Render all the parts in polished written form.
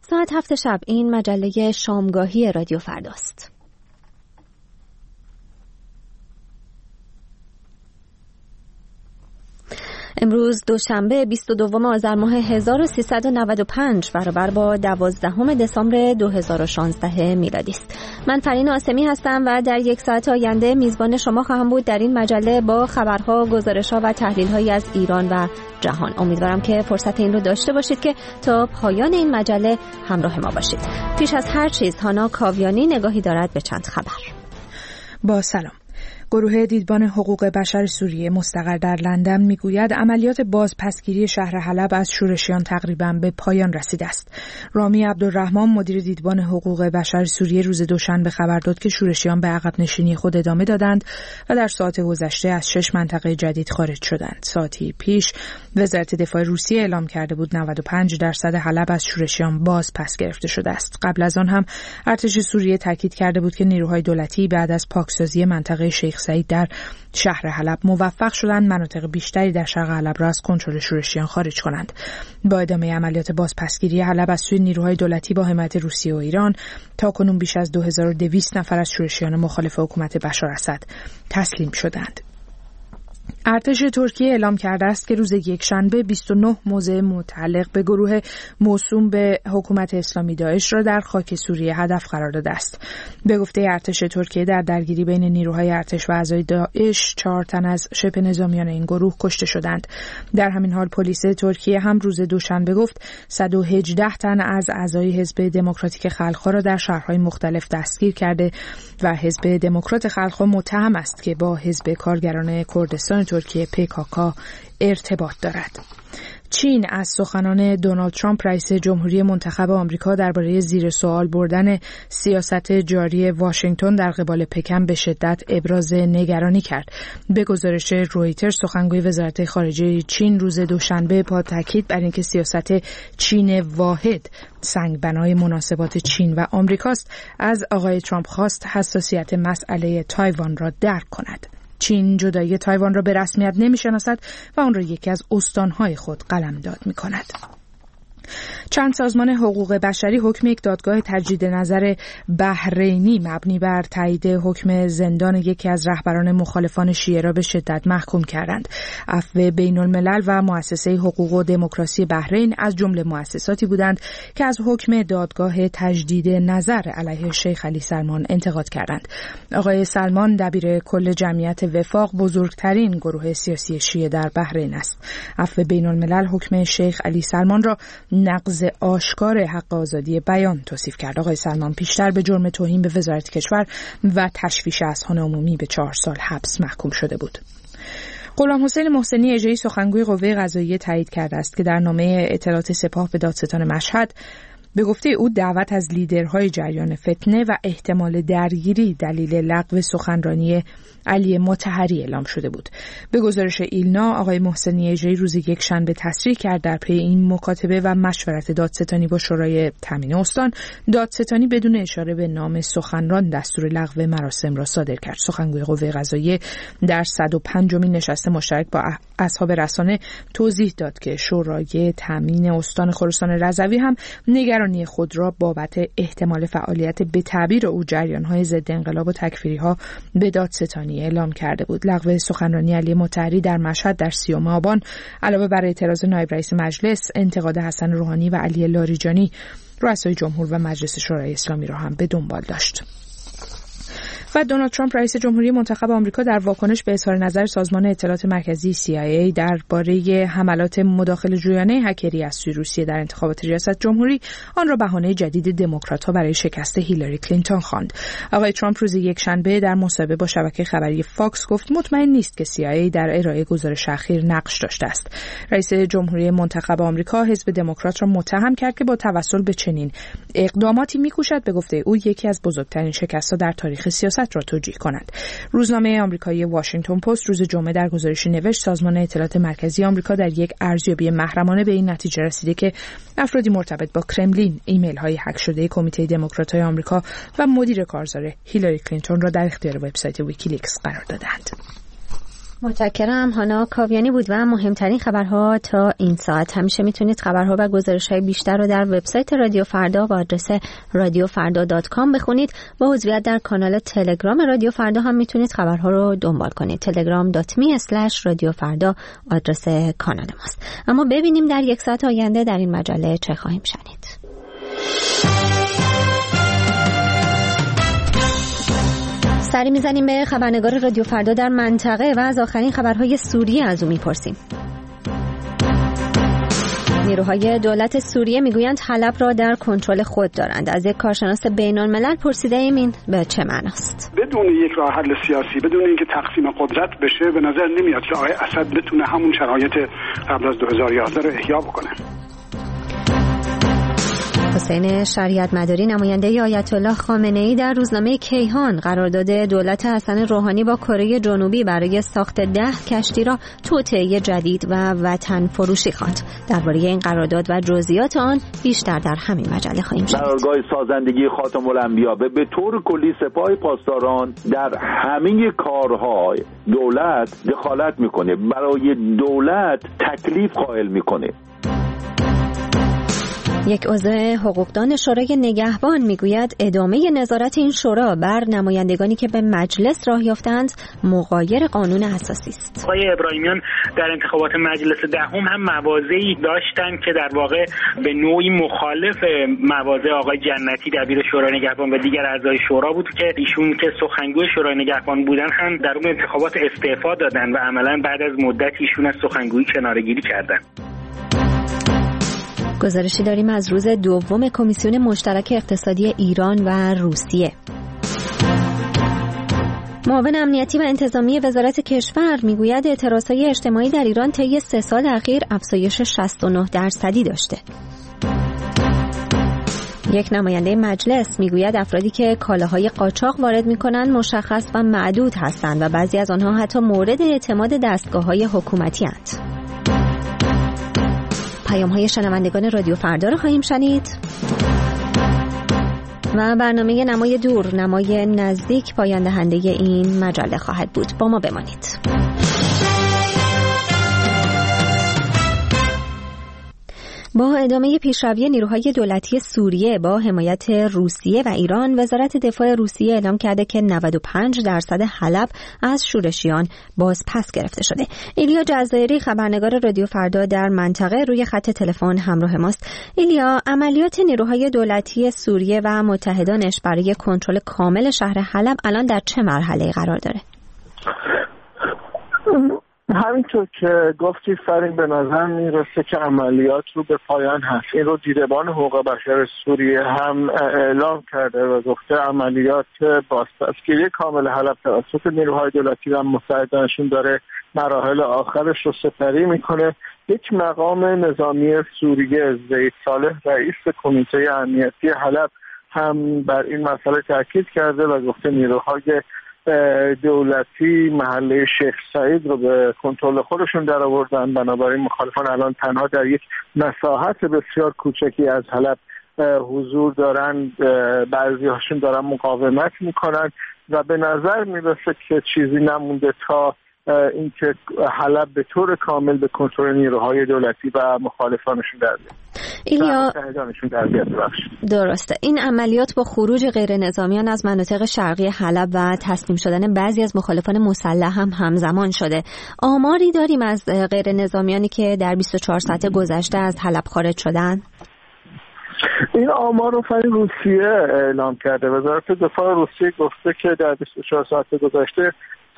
ساعت 7 شب این مجله شامگاهی رادیو فرداست. امروز دوشنبه 22 آذر ماه 1395 برابر با 12 دسامبر 2016 میلادی است. من فرین آسمی هستم و در یک ساعت آینده میزبان شما خواهم بود در این مجله با خبرها، گزارش‌ها و تحلیل‌هایی از ایران و جهان. امیدوارم که فرصت این رو داشته باشید که تا پایان این مجله همراه ما باشید. پیش از هر چیز هانا کاویانی نگاهی دارد به چند خبر. با سلام. گروه دیدبان حقوق بشر سوریه مستقر در لندن میگوید عملیات بازپسگیری شهر حلب از شورشیان تقریباً به پایان رسیده است. رامی عبدالرحمن مدیر دیدبان حقوق بشر سوریه روز دوشنبه خبر داد که شورشیان به عقب نشینی خود ادامه دادند و در ساعات گذشته از 6 منطقه جدید خارج شدند. ساعتی پیش وزارت دفاع روسیه اعلام کرده بود 95% حلب از شورشیان باز پس گرفته شده است. قبل از آن هم ارتش سوریه تاکید کرده بود که نیروهای دولتی بعد از پاکسازی منطقه شیخ سعید در شهر حلب موفق شدند مناطق بیشتری در شرق حلب را از کنترل شورشیان خارج کنند. با ادامه عملیات بازپسگیری حلب از سوی نیروهای دولتی با حمایت روسیه و ایران تاکنون بیش از 2200 نفر از شورشیان مخالف حکومت بشار اسد تسلیم شدند. ارتش ترکیه اعلام کرده است که روز یکشنبه 29 موضع متعلق به گروه موسوم به حکومت اسلامی داعش را در خاک سوریه هدف قرار داده است. به گفته ارتش ترکیه در درگیری بین نیروهای ارتش و اعضای داعش 4 تن از شبه نظامیان این گروه کشته شدند. در همین حال پلیس ترکیه هم روز دوشنبه گفت 118 تن از اعضای حزب دموکراتیک خلق‌ها را در شهرهای مختلف دستگیر کرده و حزب دموکرات خلق‌ها متهم است که با حزب کارگران کردستان ترکیه PKK ارتباط دارد. چین از سخنان دونالد ترامپ رئیس جمهوری منتخب آمریکا درباره زیر سوال بردن سیاست جاری واشنگتن در قبال پکن به شدت ابراز نگرانی کرد. به گزارش رویترز سخنگوی وزارت خارجه چین روز دوشنبه با تاکید بر اینکه سیاست چین واحد سنگبنای مناسبات چین و آمریکاست از آقای ترامپ خواست حساسیت مسئله تایوان را درک کند. چین جدایی تایوان را به رسمیت نمی‌شناسد و آن را یکی از استان‌های خود قلمداد می‌کند. چند سازمان حقوق بشری حکم یک دادگاه تجدید نظر بحرینی مبنی بر تایید حکم زندان یکی از رهبران مخالفان شیعه را به شدت محکوم کردند. عفو بین الملل و مؤسسه حقوق و دموکراسی بحرین از جمله مؤسساتی بودند که از حکم دادگاه تجدید نظر علیه شیخ علی سلمان انتقاد کردند. آقای سلمان دبیر کل جمعیت وفاق بزرگترین گروه سیاسی شیعه در بحرین است. عفو بین الملل حکم شیخ علی سلمان را نقض آشکار حق آزادی بیان توصیف کرد. آقای سلمان پیشتر به جرم توهین به وزارت کشور و تشویش اذهان عمومی به 4 سال حبس محکوم شده بود. غلام حسین محسنی اجرایی سخنگوی قوه قضاییه تایید کرده است که در نامه اطلاعات سپاه به دادستان مشهد به گفته او دعوت از لیدرهای جریان فتنه و احتمال درگیری دلیل لغو سخنرانی علی مطهری اعلام شده بود. به گزارش ایلنا آقای محسنی اجرایی روز یکشنبه تصریح کرد در پی این مکاتبه و مشورت دادستانی با شورای تامین استان دادستانی بدون اشاره به نام سخنران دستور لغو مراسم را صادر کرد. سخنگوی قوه قضاییه در 105مین نشست مشترک با اصحاب رسانه توضیح داد که شورای تامین استان خراسان رضوی هم نگرانی خود را بابت احتمال فعالیت به تعبیر او جریان‌های ضد انقلاب و تکفیری‌ها به دادستانی اعلام کرده بود. لغو سخنرانی علی مطهری در مشهد در 30 آبان علاوه بر اعتراض نایب رئیس مجلس، انتقاد حسن روحانی و علی لاریجانی رؤسای جمهور و مجلس شورای اسلامی را هم به دنبال داشت. و دونالد ترامپ رئیس جمهوری منتخب آمریکا در واکنش به اظهار نظر سازمان اطلاعات مرکزی CIA درباره حملات مداخله جویانه هکری از سوی روسیه در انتخابات ریاست جمهوری آن را بهانه جدید دموکرات‌ها برای شکست هیلاری کلینتون خواند. آقای ترامپ روز یکشنبه در مصاحبه با شبکه خبری فاکس گفت مطمئن نیست که CIA در ارائه گزارش اخیر نقش داشته است. رئیس جمهوری منتخب آمریکا حزب دموکرات را متهم کرد که با توسل به چنین اقداماتی می‌کوشد به گفته او یکی از بزرگترین شکست‌ها در تاریخ سیاست را توجیه کند. روزنامه آمریکایی واشنگتن پست روز جمعه در گزارشی نوشت سازمان اطلاعات مرکزی آمریکا در یک ارزیابی محرمانه به این نتیجه رسیده که افرادی مرتبط با کرملین ایمیل‌های هک شده کمیته دموکرات‌های آمریکا و مدیر کارزار هیلاری کلینتون را در اختیار وبسایت ویکیلیکس قرار دادند. متشکرم. هانا کاویانی بود و مهمترین خبرها تا این ساعت. همیشه میتونید خبرها و گزارش‌های بیشتر رو در وبسایت رادیو فردا با آدرس radiofarda.com بخونید. با عضویت در کانال تلگرام رادیو فردا هم میتونید خبرها رو دنبال کنید. telegram.me/radiofarda آدرس کانال ماست. اما ببینیم در یک ساعت آینده در این مجله چه خواهیم شنید. سری میزنیم به خبرنگار رادیو فردا در منطقه و از آخرین خبرهای سوریه از او میپرسیم. نیروهای دولت سوریه میگویند حلب را در کنترل خود دارند. از یک کارشناس بین‌الملل پرسیده ایم این به چه معناست؟ بدون یک راه حل سیاسی، بدون اینکه تقسیم قدرت بشه، به نظر نمیاد که آقای اسد بتونه همون شرایط قبل از 2011 رو احیا بکنه. حسین شریعت مداری نماینده آیت الله خامنه‌ای در روزنامه کیهان قرارداد دولت حسن روحانی با کره جنوبی برای ساخت 10 کشتی را توطئه جدید و وطن فروشی خواند. درباره این قرارداد و جزئیات آن بیشتر در همین مجله خواهیم شنید. قرارگاه سازندگی خاتم الانبیا به طور کلی سپاه پاسداران در همه کارهای دولت دخالت میکنه، برای دولت تکلیف قائل میکنه. یک عضو حقوقدان شورای نگهبان میگوید ادامه نظارت این شورا بر نمایندگانی که به مجلس راه یافتند مغایر قانون اساسی است. آقای ابراهیمیان در انتخابات مجلس دهم هم مواضعی داشتند که در واقع به نوعی مخالف مواضع آقای جنتی دبیر شورای نگهبان و دیگر اعضای شورا بود که ایشون که سخنگوی شورای نگهبان بودن هم در اون انتخابات استعفا دادن و عملاً بعد از مدت ایشون از سخنگویی کناره‌گیری کردن. گزارشی داریم از روز دوم کمیسیون مشترک اقتصادی ایران و روسیه. معاون امنیتی و انتظامی وزارت کشور میگوید اعتراضهای اجتماعی در ایران طی 3 سال اخیر افزایش 69% داشته. یک نماینده مجلس میگوید افرادی که کالاهای قاچاق وارد میکنند مشخص و معدود هستند و بعضی از آنها حتی مورد اعتماد دستگاه‌های حکومتی هستند. پیام‌های شنوندگان رادیو فردا را خواهیم شنید و برنامه نمای دور، نمای نزدیک پایان دهنده این مجله خواهد بود. با ما بمانید. با ادامه پیشروی نیروهای دولتی سوریه با حمایت روسیه و ایران، وزارت دفاع روسیه اعلام کرده که 95% حلب از شورشیان باز پس گرفته شده. ایلیا جزایری خبرنگار رادیو فردا در منطقه روی خط تلفن همراه ماست. ایلیا، عملیات نیروهای دولتی سوریه و متحدانش برای کنترل کامل شهر حلب الان در چه مرحله قرار داره؟ همینطور که گفتی فرین، به نظر میرسه که عملیات رو به پایان هست. این رو دیدبان حقوق بشر سوریه هم اعلام کرده و گفته عملیات بازپسگیری کامل حلب توسط نیروهای دولتی و متحدانشون داره مراحل آخرش رو سپری میکنه. یک مقام نظامی سوریه، زید صالح، رئیس کمیته امنیتی حلب، هم بر این مسئله تاکید کرده و گفته نیروهای دولتی محله شیخ سعید رو به کنترل خودشون در آوردن. بنابراین مخالفان الان تنها در یک مساحت بسیار کوچکی از حلب حضور دارن، بعضی هاشون دارن مقاومت میکنن و به نظر میرسه که چیزی نمونده تا اینکه حلب به طور کامل به کنترل نیروهای دولتی و مخالفانشون در بیاد. درسته. این عملیات با خروج غیر نظامیان از مناطق شرقی حلب و تسلیم شدن بعضی از مخالفان مسلح هم همزمان شده. آماری داریم از غیر نظامیانی که در 24 ساعت گذشته از حلب خارج شدن؟ این آمار رو فرین روسیه اعلام کرده. وزارت دفاع روسیه گفته که در 24 ساعت گذشته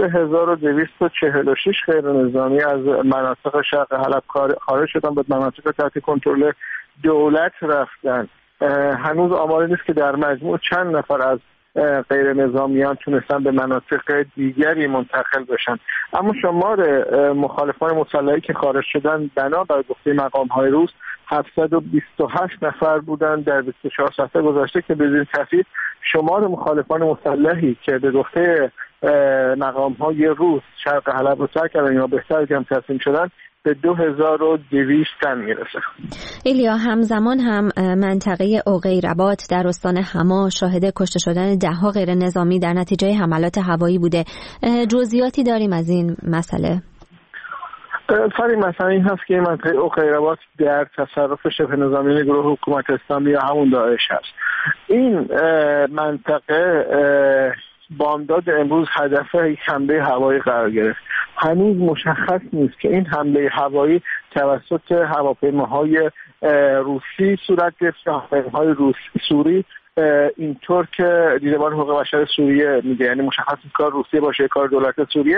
3246 غیر نظامی از مناطق شرق حلب خارج شدن، به مناطق تحت کنترل دولت رفتن. هنوز آماری نیست که در مجموع چند نفر از غیر نظامیان تونستن به مناطق دیگری منتقل بشن. اما شمار مخالفان مسلحی که خارج شدن بنابر گفته مقام‌های روس 728 نفر بودن در 24 ساعت گذشته که بدون تفصیل شمار مخالفان مسلحی که به گفته مقام‌های روس شرق حلب رو ترک کردن یا بهتر هم تسلیم شدن به 2200 تن میرسه. ایلیا، همزمان هم منطقه اوقیربات در استان حما شاهد کشته شدن 10 غیر نظامی در نتیجه حملات هوایی بوده. جزئیاتی داریم از این مسئله؟ فریم مثلا این هست که این منطقه اوقیربات در تصرف شبه نظامی گروه حکومت اسلامی یا همون داعش هست. این منطقه بامداد امروز هدف یک حمله هوایی قرار گرفت. هنوز مشخص نیست که این حمله هوایی توسط هواپیماهای روسی صورت گرفت یا هواپیماهای سوری، اینطور که دیدبان حقوق بشر سوریه میگه، یعنی مشخص نیست کار روسیه باشه کار دولت سوریه.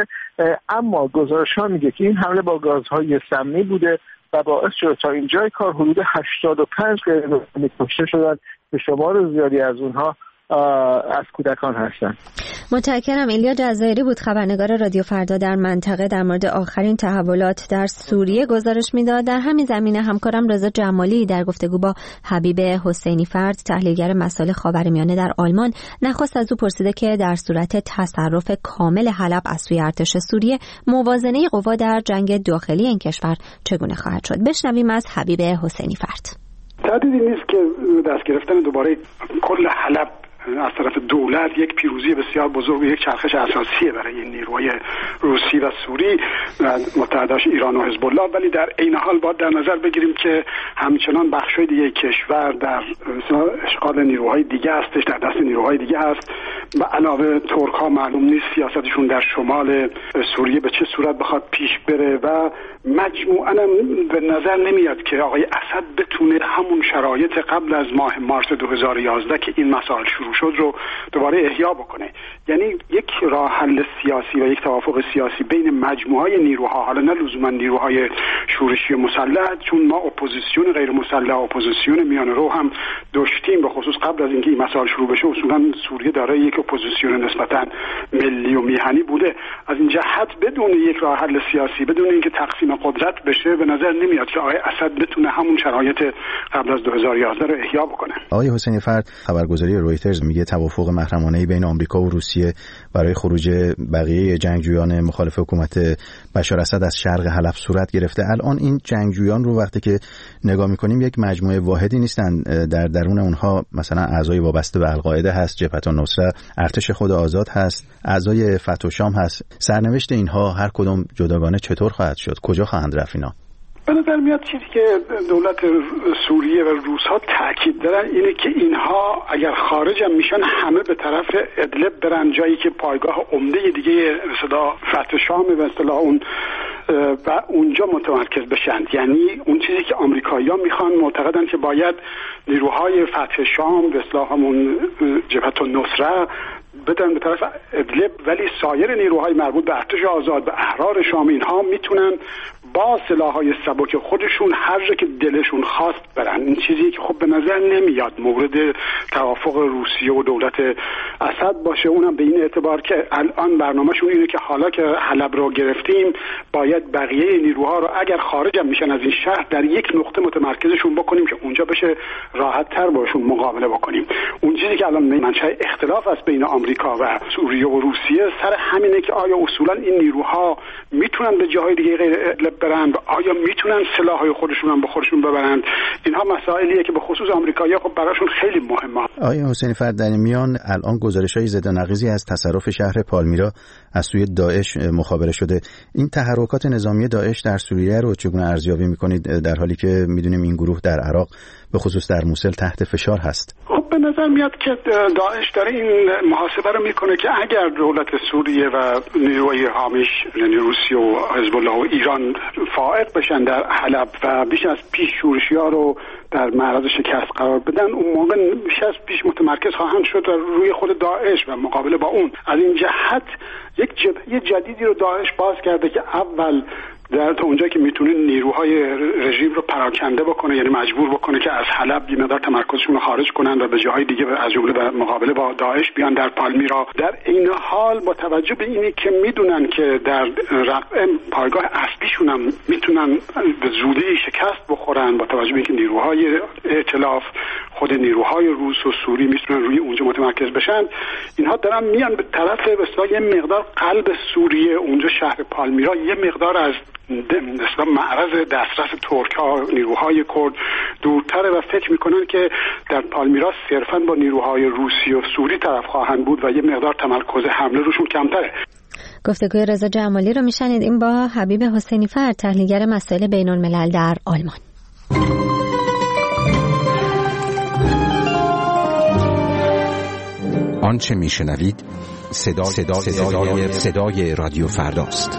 اما گزارش‌ها میگه که این حمله با گازهای سمی بوده و باعث شده تا اینجای کار حدود 85 غیر نظامی کشته شدن که شمار زیادی از اونها از کودکان هستند. متشکرم. ایلیا جزایری بود، خبرنگار رادیو فردا در منطقه، در مورد آخرین تحولات در سوریه گزارش میداد. در همین زمینه همکارم رضا جمالی در گفتگو با حبیب حسینی فرد، تحلیلگر مسائل خاورمیانه در آلمان، نخست از او پرسیده که در صورت تصرف کامل حلب از سوی ارتش سوریه موازنه قوا در جنگ داخلی این کشور چگونه خواهد شد. بشنویم از حبیب حسینی فرد. تردیدی نیست که دست گرفتن دوباره کل حلب از طرف دولت یک پیروزی بسیار بزرگ و یک چرخش اساسیه برای نیروهای روسی و سوری و متحداش ایران و حزب الله، ولی در عین حال باید در نظر بگیریم که همچنان بخش‌های دیگه کشور در اشغال نیروهای دیگه هستش، در دست نیروهای دیگه هست و علاوه ترک‌ها معلوم نیست سیاستشون در شمال سوریه به چه صورت بخواد پیش بره و مجموعاً به نظر نمیاد که آقای اسد بتونه همون شرایط قبل از ماه مارس 2011 که این مسائل شروع شد رو دوباره احیا بکنه. یعنی یک راه حل سیاسی و یک توافق سیاسی بین مجموعه نیروها، حالا نه لزوما نیروهای شورشی مسلح، چون ما اپوزیسیون غیر مسلح، اپوزیسیون میانه رو هم داشتیم، به خصوص قبل از اینکه این مسائل شروع بشه اصولا سوریه داره یک اپوزیسیون نسبتا ملی و میهنی بوده. از این جهت بدون یک راه حل سیاسی، بدون اینکه تقسیم قدرت بشه، به نظر نمیاد که آقای اسد بتونه همون شرایط قبل از 2011 رو احیا بکنه. آقای حسینی فرد، خبرگزاری رویترز میگه توافق محرمانه‌ای بین آمریکا و روسیه برای خروج بقیه جنگجویان مخالف حکومت بشار اسد از شرق حلب صورت گرفته. الان این جنگجویان رو وقتی که نگاه می‌کنیم یک مجموعه واحدی نیستن، در درون اونها مثلا اعضای وابسته به القاعده هست، جبهه النصره، ارتش خود آزاد هست، اعضای فتح و شام هست. سرنوشت اینها هر کدوم جداگانه چطور خواهد شد؟ کجا خواهند رفت اینا؟ به نظر میاد چیزی که دولت سوریه و روس‌ها تاکید دارن اینه که اینها اگر خارج هم میشن همه به طرف ادلب برن، جایی که پایگاه عمده دیگه مثلا فتح شام و اصطلاح اون و اونجا متمرکز بشن. یعنی اون چیزی که آمریکایی‌ها میخوان، معتقدن که باید نیروهای فتح شام به اصطلاح همون جبهه النصره بدن به طرف ادلب، ولی سایر نیروهای مربوط به ارتش آزاد و احرار شام اینها میتونن با سلاح‌های سبک خودشون هر جا که دلشون خواست برن. این چیزی که خب به نظر نمیاد مورد توافق روسیه و دولت اسد باشه، اونم به این اعتبار که الان برنامه‌شون اینه که حالا که حلب رو گرفتیم باید بقیه نیروها رو اگر خارج هم میشن از این شهر در یک نقطه متمرکزشون بکنیم که اونجا بشه راحت‌تر باشون مقابله بکنیم. اون چیزی که الان منشأ اختلاف است بین آمریکا و سوریه و روسیه سر همینه که آیا اصولا این نیروها میتونن به جاهای دیگه غیر ادلب برن و آیا میتونن سلاح‌های خودشون هم به خودشون ببرن. اینها مسائلیه که به خصوص آمریکایی‌ها خب براشون خیلی مهمه. آقای حسینی فرد، در میان الان گزارش‌های ضد و نقیضی از تصرف شهر پالمیرا از سوی داعش مخابره شده. این تحرکات نظامی داعش در سوریه رو چگونه ارزیابی می‌کنید در حالی که می‌دونیم این گروه در عراق به خصوص در موصل تحت فشار هست؟ خب به نظر میاد که داعش داره این محاسبه رو میکنه که اگر دولت سوریه و نیروهای حامیش یعنی روسیه و حزب الله و ایران فائق بشن در حلب و بیش از پیش شورشی‌ها رو در معرض شکست قرار بدن، اون موقع بیش از پیش متمرکز خواهند شد روی خود داعش و مقابله با اون. از این جهت یک جبهه جدیدی رو داعش باز کرده که اول در تا اونجایی که میتونه نیروهای رژیم رو پراکنده بکنه، یعنی مجبور بکنه که از حلب یه مقدار تمرکزشون رو خارج کنن و به جاهای دیگه از جمله به مقابله با داعش بیان در پالمیرا. در این حال با توجه به اینی که میدونن که در رقم پایگاه اصلیشون هم میتونن به زودی شکست بخورن، با توجه به اینکه نیروهای ائتلاف خود نیروهای روس و سوری میتونن روی اونجا متمرکز بشن، اینها دارن میان به طرف بسیار یه مقدار قلب سوریه، اونجا شهر پالمیرا یه مقدار از مثلا معرض دسترس ترک ها، نیروهای کرد دورتره و فکر میکنن که در پالمیرا صرفا با نیروهای روسی و سوری طرف خواهند بود و یه مقدار تمرکز حمله روشون کمتره. گفتگوی رضا جمالی رو میشنید. این با حبیب حسینی فرد، تحلیلگر مسائل بین الملل در آلمان. آنچه میشنوید صدای رادیو فرداست.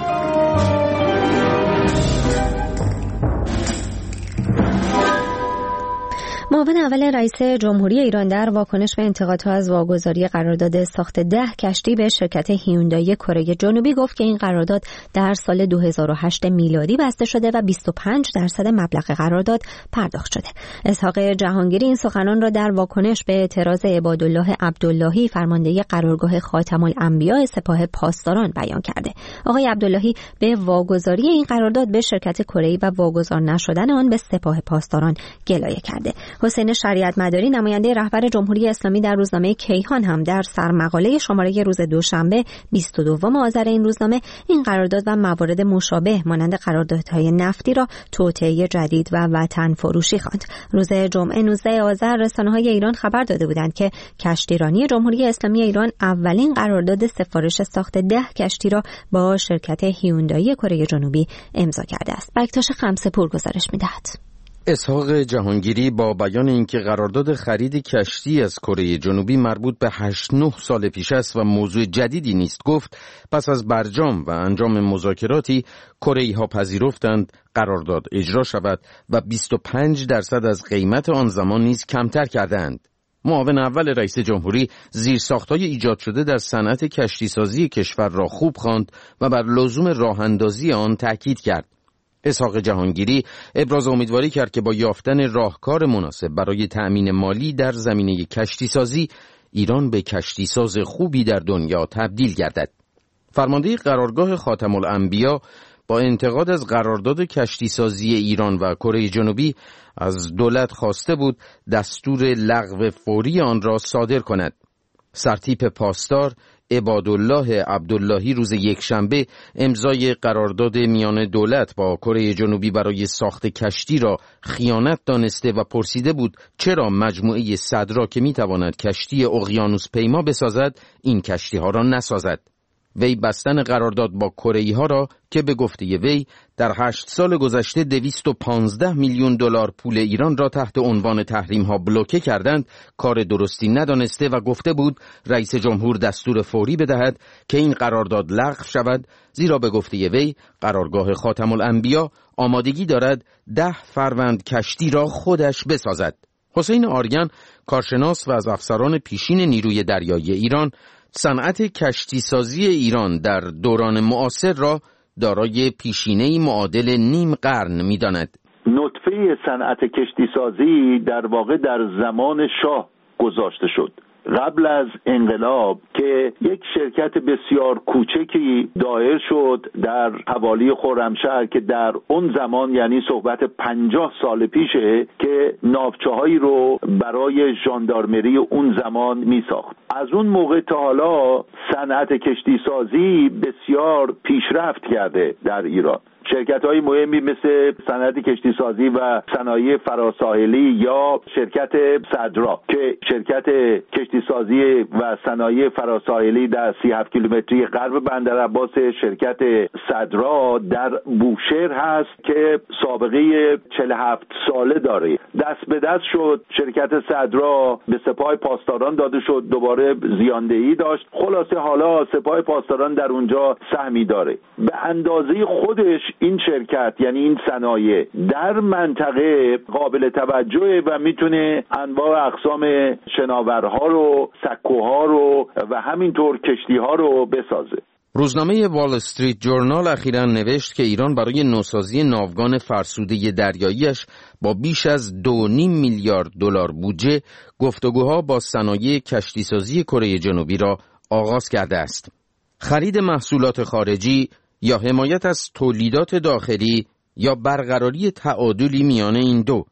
معاون اول رئیس جمهوری ایران در واکنش به انتقادها از واگذاری قرارداد ساخت 10 کشتی به شرکت هیوندای کره جنوبی گفت که این قرارداد در سال 2008 میلادی بسته شده و 25% مبلغ قرارداد پرداخت شده. اسحاق جهانگیری این سخنان را در واکنش به اعتراض عبادالله عبداللهی فرمانده قرارگاه خاتم الانبیاء سپاه پاسداران بیان کرده. آقای عبداللهی به واگذاری این قرارداد به شرکت کره‌ای و واگذار نشدن آن به سپاه پاسداران گلایه کرده. حسین شریعت مداری نماینده رهبر جمهوری اسلامی در روزنامه کیهان هم در سرمقاله شماره روز دوشنبه 22 آذر این روزنامه این قرارداد و موارد مشابه مانند قراردادهای نفتی را توطئه جدید و وطن فروشی خواند. روز جمعه 19 آذر رسانه‌های ایران خبر داده بودند که کشتیرانی جمهوری اسلامی ایران اولین قرارداد سفارش ساخت 10 کشتی را با شرکت هیوندای کره جنوبی امضا کرده است. بکتاش خمسه‌پور گزارش می‌دهد. اسحاق جهانگیری با بیان اینکه قرارداد خرید کشتی از کره جنوبی مربوط به 8-9 سال پیش است و موضوع جدیدی نیست گفت پس از برجام و انجام مذاکراتی کره‌ای‌ها پذیرفتند قرارداد اجرا شود و 25% از قیمت آن زمان نیز کمتر کردند. معاون اول رئیس جمهوری زیرساخت‌های ایجاد شده در صنعت کشتیسازی کشور را خوب خواند و بر لزوم راه‌اندازی آن تاکید کرد. اسحاق جهانگیری ابراز امیدواری کرد که با یافتن راهکار مناسب برای تأمین مالی در زمینه کشتیسازی ایران به کشتیساز خوبی در دنیا تبدیل گردد. فرمانده قرارگاه خاتم الانبیاء با انتقاد از قرارداد کشتیسازی ایران و کره جنوبی از دولت خواسته بود دستور لغو فوری آن را صادر کند. سرتیپ پاسدار عبادالله عبداللهی روز یکشنبه امضای قرارداد میان دولت با کره جنوبی برای ساخت کشتی را خیانت دانسته و پرسیده بود چرا مجموعه صدرا که میتواند کشتی اقیانوس پیما بسازد این کشتی ها را نسازد. وی بستن قرارداد با کره‌ای ها را که به گفته وی در 8 سال گذشته 215 میلیون دلار پول ایران را تحت عنوان تحریم ها بلوکه کردند کار درستی ندانسته و گفته بود رئیس جمهور دستور فوری بدهد که این قرارداد لغو شود، زیرا به گفته وی قرارگاه خاتم الانبیاء آمادگی دارد 10 فروند کشتی را خودش بسازد. حسین آریان کارشناس و از افسران پیشین نیروی دریایی ایران صنعت کشتیسازی ایران در دوران معاصر را دارای پیشینه‌ای معادل نیم قرن می‌داند. نطفه صنعت کشتیسازی در واقع در زمان شاه گذاشته شد. قبل از انقلاب که یک شرکت بسیار کوچکی دایر شد در حوالی خرمشهر که در اون زمان یعنی صحبت 50 سال پیشه که ناوچه‌هایی رو برای ژاندارمری اون زمان می ساخت. از اون موقع تا حالا صنعت کشتیسازی بسیار پیشرفت کرده در ایران. شرکت‌های مهمی مثل صنعت کشتیسازی و صنایع فراساحلی یا شرکت صدرا که شرکت کشتیسازی و صنایع فراساحلی در 37 کیلومتری غرب بندرعباس شرکت صدرا در بوشهر هست که سابقه 47 ساله داره. دست به دست شد، شرکت صدرا به سپاه پاسداران داده شد، دوباره زیاندهی داشت. خلاصه حالا سپاه پاسداران در اونجا سهمی داره. به اندازه خودش این شرکت یعنی این صنایع در منطقه قابل توجهه و میتونه انواع اقسام شناورها رو، سکوها رو و همینطور کشتیها رو بسازه. روزنامه وال استریت جورنال اخیراً نوشت که ایران برای نوسازی ناوگان فرسوده دریاییش با بیش از 2.5 میلیارد دلار بودجه گفتگوها با صنایع کشتیسازی کره جنوبی را آغاز کرده است. خرید محصولات خارجی یا حمایت از تولیدات داخلی یا برقراری تعادلی میان این دو.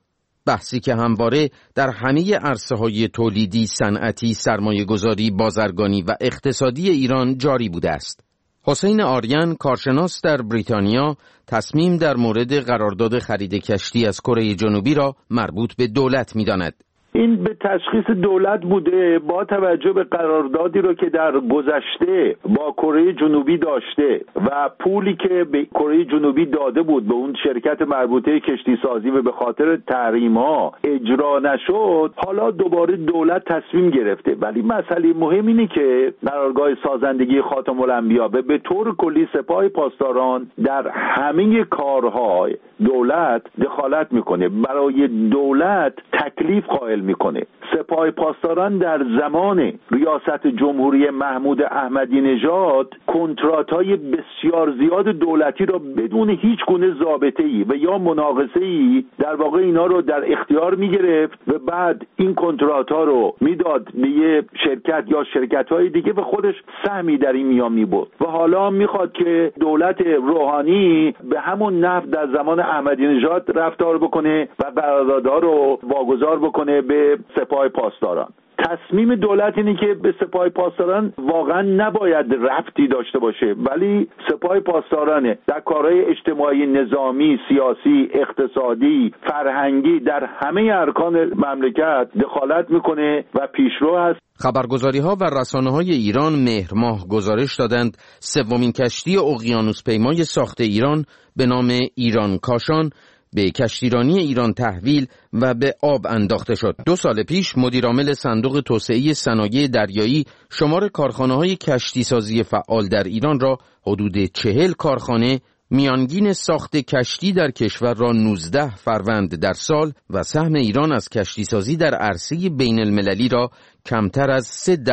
بحثی که همواره در همه عرصه‌های تولیدی، صنعتی، سرمایه‌گذاری، بازرگانی و اقتصادی ایران جاری بوده است. حسین آریان، کارشناس در بریتانیا، تصمیم در مورد قرارداد خرید کشتی از کره جنوبی را مربوط به دولت می‌داند. این به تشخیص دولت بوده با توجه به قراردادی رو که در گذشته با کره جنوبی داشته و پولی که به کره جنوبی داده بود به اون شرکت مربوطه کشتی سازی و به خاطر تحریم‌ها اجرا نشد. حالا دوباره دولت تصمیم گرفته، ولی مسئله مهم اینه که قرارگاه سازندگی خاتم الانبیا به طور کلی سپاه پاسداران در همه کارهای دولت دخالت میکنه، برای دولت تکلیف قائل میکنه. سپاه پاسداران در زمان ریاست جمهوری محمود احمدی نژاد کنترات‌های بسیار زیاد دولتی را بدون هیچ گونه ضابطه‌ای و یا مناقصه‌ای در واقع اینا رو در اختیار میگرفت و بعد این کنترات‌ها رو میداد به یه شرکت یا شرکت‌های دیگه و خودش سهمی در این میان میبرد و حالا میخواد که دولت روحانی به همون نحو در زمان احمدی نژاد رفتار بکنه و قراردادها رو واگذار بکنه به سپاه پاسداران. تصمیم دولت اینه که به سپاه پاسداران واقعا نباید ربطی داشته باشه، ولی سپاه پاسداران در کارهای اجتماعی، نظامی، سیاسی، اقتصادی، فرهنگی در همه ارکان مملکت دخالت میکنه و پیشرو هست. خبرگزاری‌ها و رسانه‌های ایران مهر ماه گزارش دادند سومین کشتی اقیانوس‌پیمای ساخت ایران به نام ایران کاشان به کشتیرانی ایران تحویل و به آب انداخته شد. 2 سال پیش مدیرعامل صندوق توسعه صنایع دریایی شمار کارخانه‌های کشتیسازی فعال در ایران را حدود 40 کارخانه، میانگین ساخت کشتی در کشور را 19 فروند در سال و سهم ایران از کشتیسازی در عرصه بین المللی را کمتر از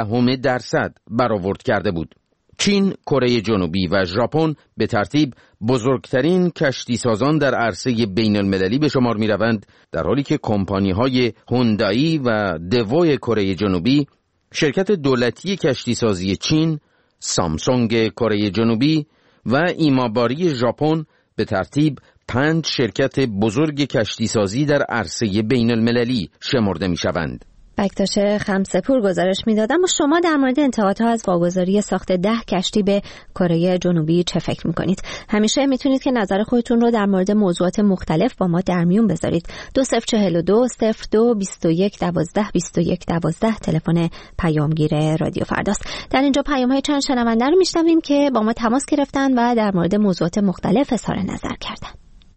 0.3% برآورد کرده بود. چین، کره جنوبی و ژاپن به ترتیب بزرگترین کشتی سازان در عرصه بین المللی به شمار می روند، در حالی که کمپانی‌های هوندای و دوو کره جنوبی، شرکت دولتی کشتی سازی چین، سامسونگ کره جنوبی و ایماباری ژاپن به ترتیب 5 شرکت بزرگ کشتی سازی در عرصه بین المللی شمرده می شوند. بکتاش خمسپور گزارش میداد. اما شما در مورد انتقادها از واگذاری ساخت 10 کشتی به کره جنوبی چه فکر میکنید؟ همیشه میتونید که نظر خودتون رو در مورد موضوعات مختلف با ما در میون بذارید. 2042 02 21 12 21 12 تلفن پیامگیر رادیو فرداست. در اینجا پیام‌های چند شنونده رو میشنویم که با ما تماس گرفتن و در مورد موضوعات مختلف اظهار نظر کردن.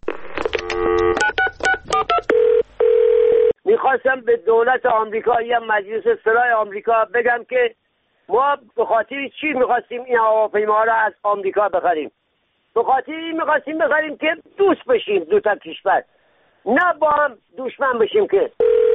میخواستم به دولت آمریکا یا مجلس استرای آمریکا بگم که ما به خاطر چی میخواستیم این هواپیما را از آمریکا بخریم؟ به خاطر این میخواستیم بخریم که دوست بشیم دو تا کشور، نه با هم دشمن بشیم. که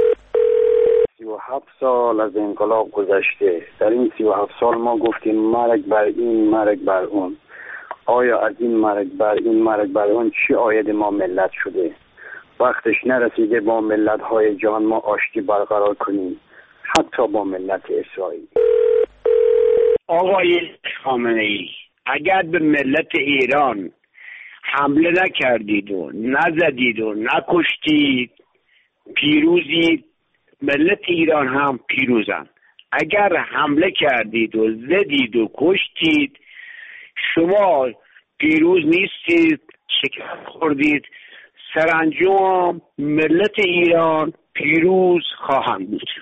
37 سال از انقلاب گذشته، در این 37 سال ما گفتیم مرگ بر این مرگ بر اون. آیا از این مرگ بر این مرگ بر اون چی عاید ما ملت شده؟ وقتش نرسیده با ملت‌های جهان ما آشتی برقرار کنیم، حتی با ملت اسرائیل. آقای خامنه‌ای، اگر به ملت ایران حمله نکردید و نزدید و نکشتید، پیروزید. ملت ایران هم پیروزن. اگر حمله کردید و زدید و کشتید، شما پیروز نیستید، شکست خوردید. سرانجام ملت ایران پیروز خواهند بود.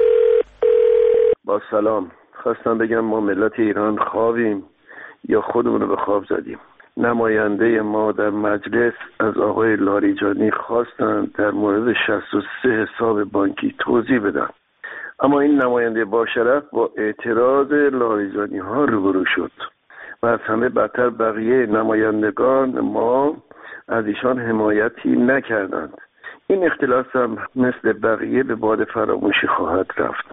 با سلام، خواستم بگم ما ملت ایران خوابیم یا خودمون رو به خواب زدیم. نماینده ما در مجلس از آقای لاریجانی خواستن در مورد 63 حساب بانکی توضیح بدن، اما این نماینده با شرف با اعتراض لاریجانی ها روبرو شد و از همه بدتر بقیه نمایندگان ما از ایشان حمایتی نکردند. این اختلاس هم مثل بقیه به باد فراموشی خواهد رفت.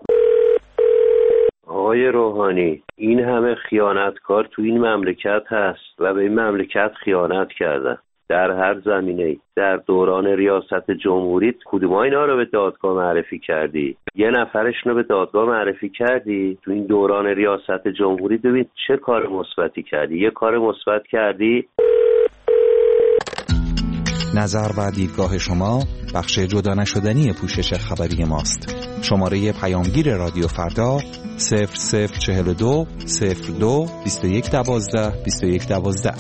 آقای روحانی، این همه خیانتکار تو این مملکت هست و به این مملکت خیانت کردن در هر زمینه‌ای. در دوران ریاست جمهوری کدوم اینا رو به دادگاه معرفی کردی؟ یه نفرشون رو به دادگاه معرفی کردی؟ تو این دوران ریاست جمهوری ببین چه کار مثبتی کردی. یه کار مثبت کردی. نظر و دیدگاه شما بخش جدا نشدنی پوشش خبری ماست. شماره پیامگیر رادیو فردا 0042 02 2112 2112.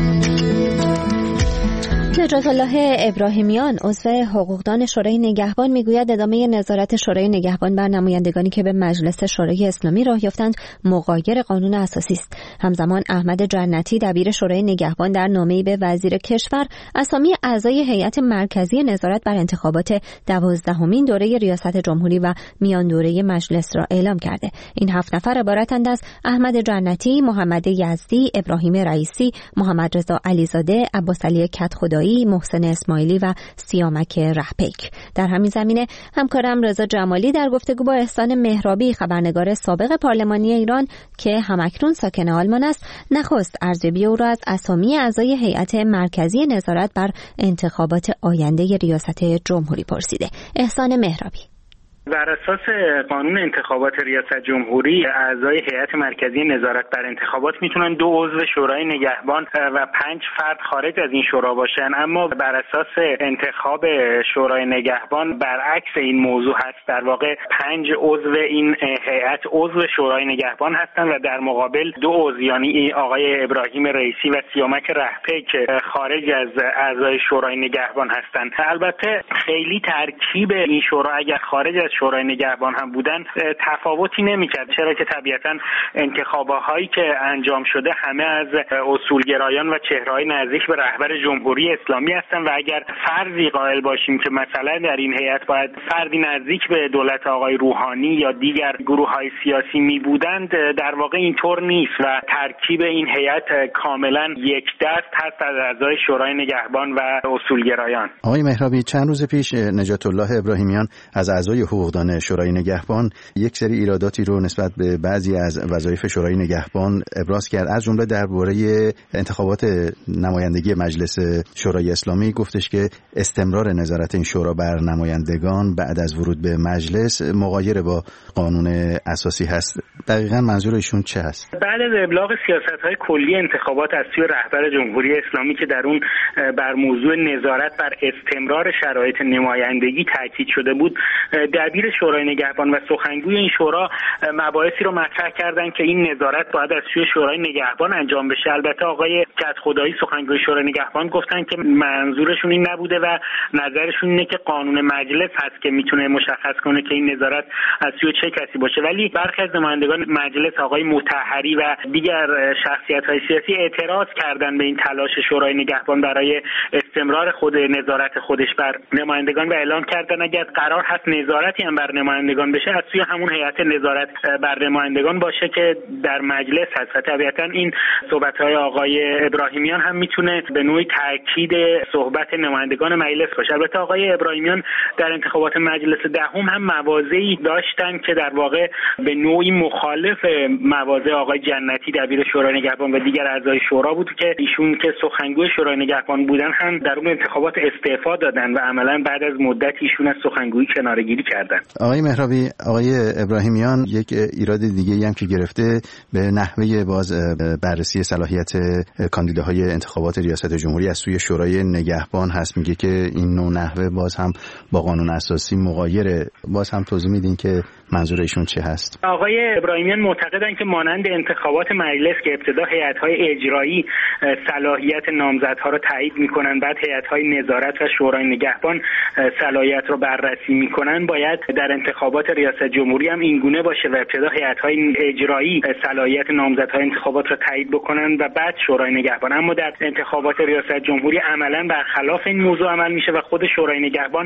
نجات الله ابراهیمیان عضو حقوقدان شورای نگهبان میگوید ادامه نظارت شورای نگهبان بر نمایندگانی که به مجلس شورای اسلامی راه یافتند مغایر قانون اساسی است. همزمان احمد جنتی دبیر شورای نگهبان در نامه‌ای به وزیر کشور اسامی اعضای هیئت مرکزی نظارت بر انتخابات 12مین دوره ریاست جمهوری و میان دوره مجلس را اعلام کرده. این 7 نفر عبارتند از احمد جنتی، محمد یزدی، ابراهیم رئیسی، محمد رضا علیزاده، عباسعلی کدخدایی، محسن اسماعیلی و سیامک رهپیک. در همین زمینه همکارم رضا جمالی در گفتگو با احسان مهرابی خبرنگار سابق پارلمانی ایران که همکنون ساکن آلمان است نخست ارزیابی او را از اسامی اعضای هیئت مرکزی نظارت بر انتخابات آینده ریاست جمهوری پرسیده. احسان مهرابی: بر اساس قانون انتخابات ریاست جمهوری اعضای هیئت مرکزی نظارت بر انتخابات میتونن 2 عضو شورای نگهبان و 5 فرد خارج از این شورا باشن، اما بر اساس انتخاب شورای نگهبان برعکس این موضوع هست. در واقع 5 عضو این هیئت عضو شورای نگهبان هستن و در مقابل 2 عضو یعنی آقای ابراهیم رئیسی و سیامک رهپیک خارج از اعضای شورای نگهبان هستند. البته خیلی ترکیب این شورا اگر خارج از شورای نگهبان هم بودن تفاوتی نمی‌کرد، چرا که طبیعتاً انتخاب‌هایی که انجام شده همه از اصولگرایان و چهره‌های نزدیک به رهبر جمهوری اسلامی هستند و اگر فرضی قائل باشیم که مثلا در این هیئت باید فردی نزدیک به دولت آقای روحانی یا دیگر گروه‌های سیاسی می‌بودند، در واقع اینطور نیست و ترکیب این هیئت کاملاً یک دست هست از اعضای شورای نگهبان و اصولگرایان. آقای مهرابی، چند روز پیش نجات الله ابراهیمیان از اعضای حقوقدان شورای نگهبان یک سری ایراداتی رو نسبت به بعضی از وظایف شورای نگهبان ابراز کرد، از جمله درباره انتخابات نمایندگی مجلس شورای اسلامی. گفتش که استمرار نظارت این شورا بر نمایندگان بعد از ورود به مجلس مغایر با قانون اساسی هست. دقیقاً منظور ایشون چه هست؟ بعد از ابلاغ سیاست‌های کلی انتخابات از سوی رهبر جمهوری اسلامی که در اون بر موضوع نظارت بر استمرار شرایط نمایندگی تاکید شده بود، دبیر شورای نگهبان و سخنگوی این شورا مباحثی رو مطرح کردن که این نظارت باید از سوی شورای نگهبان انجام بشه. البته آقای کدخدایی سخنگوی شورای نگهبان گفتن که منظورشون این نبوده و نظرشون اینه که قانون مجلس هست که میتونه مشخص کنه که این نظارت از سوی چه کسی باشه، ولی برخی از نمایندگان مجلس آقای مطهری و دیگر شخصیت‌های سیاسی اعتراض کردن به این تلاش شورای نگهبان برای استمرار خود نظارت خودش بر نمایندگان و اعلام کردن اگر قرار هست نظارتی هم بر نمایندگان بشه از سوی همون هیئت نظارت بر نمایندگان باشه که در مجلس هست. و طبیعتا این صحبت‌های آقای ابراهیمیان هم میتونه به نوعی تاکید صحبت نمایندگان مجلس باشه. البته آقای ابراهیمیان در انتخابات مجلس دهم هم مواضعی داشتن که در واقع به نوعی مخالف مواضع آقای جنتی دبیر شورای نگهبان و دیگر اعضای شورا بود که ایشون که سخنگوی شورای نگهبان بودن هم در اون انتخابات استعفا دادن و عملاً بعد از مدت ایشون از سخنگویی کناره‌گیری کردن. آقای مهرابی، آقای ابراهیمیان یک ایراد دیگه‌ای هم که گرفته به نحوه باز بررسی صلاحیت کاندیداهای انتخابات ریاست جمهوری از سوی شورای نگهبان هست. میگه که این نوع نحوه باز هم با قانون اساسی مغایره. باز هم توضیح میدین که منظور ایشون چه هست؟ آقای ابراهیمیان معتقدند که مانند انتخابات مجلس که ابتدا هیئت‌های اجرایی صلاحیت نامزدها رو تایید می‌کنن، بعد هیئت‌های نظارت و شورای نگهبان صلاحیت رو بررسی می‌کنن، باید در انتخابات ریاست جمهوری هم این گونه باشه و ابتدا هیئت‌های اجرایی صلاحیت نامزدهای انتخابات رو تایید بکنن و بعد شورای نگهبان. اما در انتخابات ریاست جمهوری عملاً برخلاف این موضوع عمل میشه و خود شورای نگهبان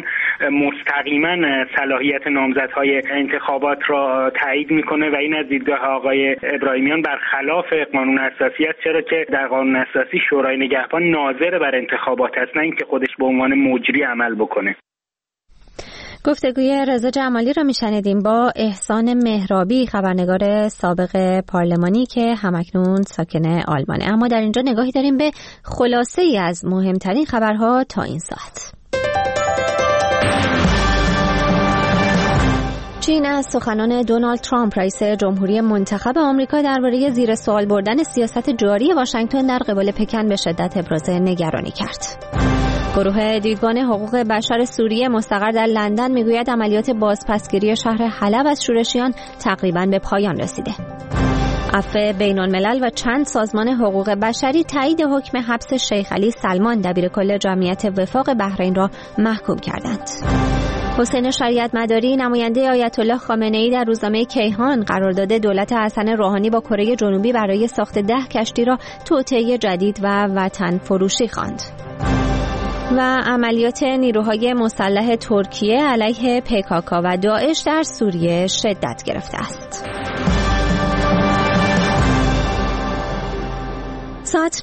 مستقیما صلاحیت نامزدهای انتخابات را تایید میکنه و این از دیدگاه آقای ابراهیمیان برخلاف قانون اساسی است، چرا که در قانون اساسی شورای نگهبان ناظر بر انتخابات است، نه اینکه خودش به عنوان مجری عمل بکنه. گفتگوی رضا جمالی را میشنیدیم با احسان مهرابی خبرنگار سابق پارلمانی که همکنون ساکن آلمانه. اما در اینجا نگاهی داریم به خلاصه ای از مهمترین خبرها تا این ساعت. چین از سخنان دونالد ترامپ رئیس جمهوری منتخب آمریکا درباره زیر سوال بردن سیاست جاری واشنگتن در قبال پکن به شدت ابراز نگرانی کرد. گروه دیدبان حقوق بشر سوریه مستقر در لندن میگوید عملیات بازپسگیری شهر حلب از شورشیان تقریباً به پایان رسیده. عفو بین‌الملل و چند سازمان حقوق بشری تایید حکم حبس شیخ علی سلمان دبیرکل جمعیت وفاق بحرین را محکوم کردند. حسین شریعت مداری نماینده آیت الله خامنه‌ای در روزنامه کیهان قرارداد دولت حسن روحانی با کره جنوبی برای ساخت 10 کشتی را توطئه جدید و وطن فروشی خواند. و عملیات نیروهای مسلح ترکیه علیه PKK و داعش در سوریه شدت گرفته است. ساعت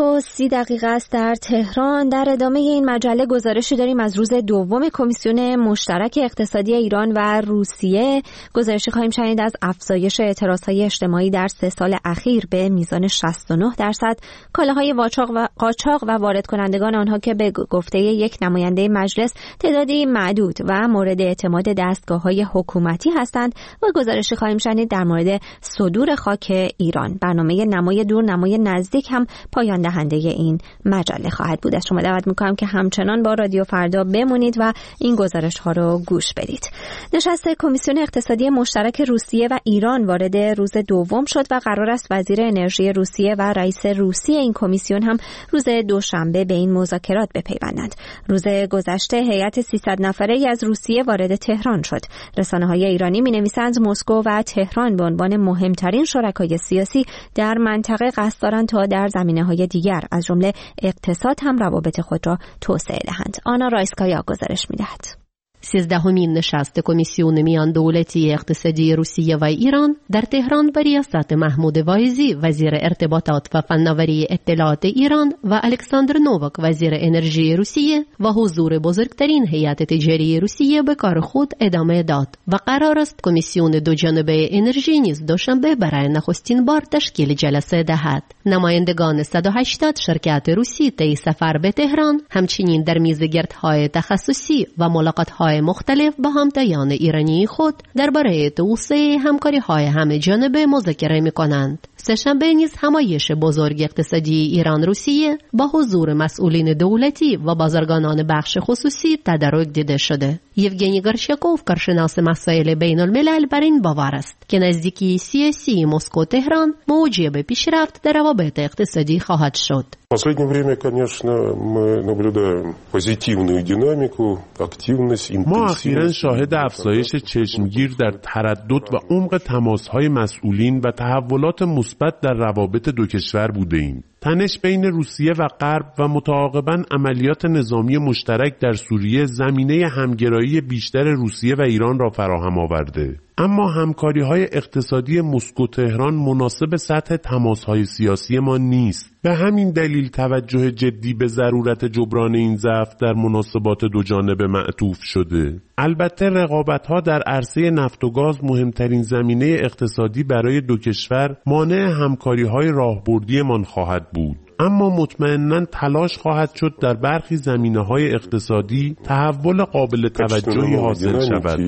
19:30 است در تهران. در ادامه این مجله گزارشی داریم از روز دوم کمیسیون مشترک اقتصادی ایران و روسیه. گزارشی خواهیم شنید از افزایش اعتراضهای اجتماعی در 3 سال اخیر به میزان 69%، کالاهای قاچاق و وارد کنندگان آنها که به گفته یک نماینده مجلس تعدادی معدود و مورد اعتماد دستگاه‌های حکومتی هستند و گزارشی خواهیم شنید در مورد صدور خاک ایران. برنامه نمای دور نمای نزدیک هم پایان دهنده این مجله خواهد بود. از شما دعوت میکنم که همچنان با رادیو فردا بمونید و این گزارش ها رو گوش بدید. نشست کمیسیون اقتصادی مشترک روسیه و ایران وارد روز دوم شد و قرار است وزیر انرژی روسیه و رئیس روسیه این کمیسیون هم روز دوشنبه به این مذاکرات بپیوندند. روز گذشته هیئت 300 نفره‌ای از روسیه وارد تهران شد. رسانه‌های ایرانی می‌نویسند مسکو و تهران به عنوان مهمترین شرکای سیاسی در منطقه قصد دارند تا در زمینه‌های دیگر از جمله اقتصاد هم روابط خود را توسعه دهند. آنا رایسکایا گزارش می‌دهد. 13مین نشست کمیسیون میان دولتی اقتصادی روسیه و ایران در تهران به ریاست محمود وایزی وزیر ارتباطات و فناوری اطلاعات ایران و الکساندر نووک وزیر انرژی روسیه و حضور بزرگترین هیئت تجاری روسیه به کار خود ادامه داد و قرار است کمیسیون دو جانبه انرژی نیز دوشنبه برای نخستین بار تشکیل جلسه دهد. نمایندگان 180 شرکت روسی طی سفر به تهران همچنین در میزگردهای تخصصی و ملاقات‌های مختلف با همتایان ایرانی خود درباره توسعه همکاری‌های همه جانبه مذاکره می‌کنند. سه‌شنبه نیز همایش بزرگ اقتصادی ایران روسیه با حضور مسئولین دولتی و بازرگانان بخش خصوصی تدارک دیده شده. یوگنی گرشاکوف کارشناس مسائل بین الملل بر این باور است که نزدیکی سیاسی مسکو تهران موجب پیشرفت در روابط اقتصادی خواهد شد. В последнее время, конечно, мы наблюдаем позитивную динамику, активность, интенсивность. ما اخیراً شاهد افزایش چشمگیر در تردد و عمق تماس‌های مسئولین و تحولات مثبت در روابط دو کشور بوده‌ایم. تنش بین روسیه و غرب و متعاقباً عملیات نظامی مشترک در سوریه زمینه همگرایی بیشتر روسیه و ایران را فراهم آورده. اما همکاری‌های اقتصادی مسکو تهران مناسب سطح تماس‌های سیاسی ما نیست. به همین دلیل توجه جدی به ضرورت جبران این ضعف در مناسبات دو جانبه معطوف شده. البته رقابت‌ها در عرصه نفت و گاز مهمترین زمینه اقتصادی برای دو کشور مانع همکاری‌های راهبردی‌مان خواهد بود. اما مطمئناً تلاش خواهد شد در برخی زمینه‌های اقتصادی تحول قابل توجهی حاصل شود.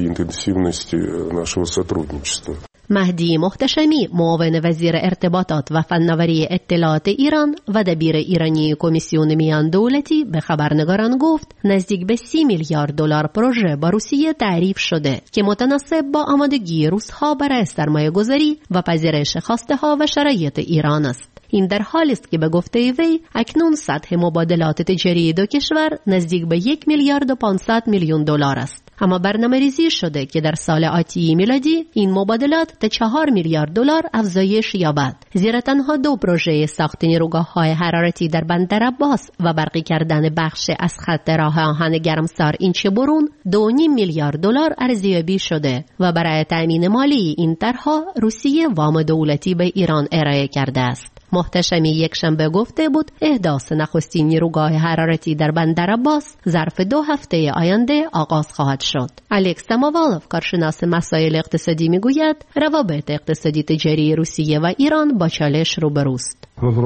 مهدی محتشمی معاون وزیر ارتباطات و فناوری اطلاعات ایران و دبیر ایرانی کمیسیون میان دولتی به خبرنگاران گفت نزدیک به 30 میلیارد دلار پروژه با روسیه تعریف شده که متناسب با آمادگی روس‌ها برای سرمایه‌گذاری و پذیرش خواسته‌ها و شرایط ایران است. این در حالی است که به گفته وی اکنون سطح مبادلات تجاری دو کشور نزدیک به 1 میلیارد و 500 میلیون دلار است. اما برنامه‌ریزی شده که در سال آتی میلادی این مبادلات تا 4 میلیارد دلار افزایش یابد، زیرا تنها 2 پروژه ساخت نیروگاه‌های حرارتی در بندر عباس و برقی کردن بخش از خط راه آهن گرمسار اینچه برون 2.5 میلیارد دلار ارزیابی شده و برای تأمین مالی این طرح‌ها روسیه وام دولتی به ایران ارائه کرده است. محتشمی یک شنبه گفته بود احداث نخستین نیروگاه حرارتی در بندر عباس ظرف 2 هفته آینده آغاز خواهد شد. الکس ساموالوف کارشناس مسائل اقتصادی میگوید روابط اقتصادی تجاری روسیه و ایران با چالش روبروست.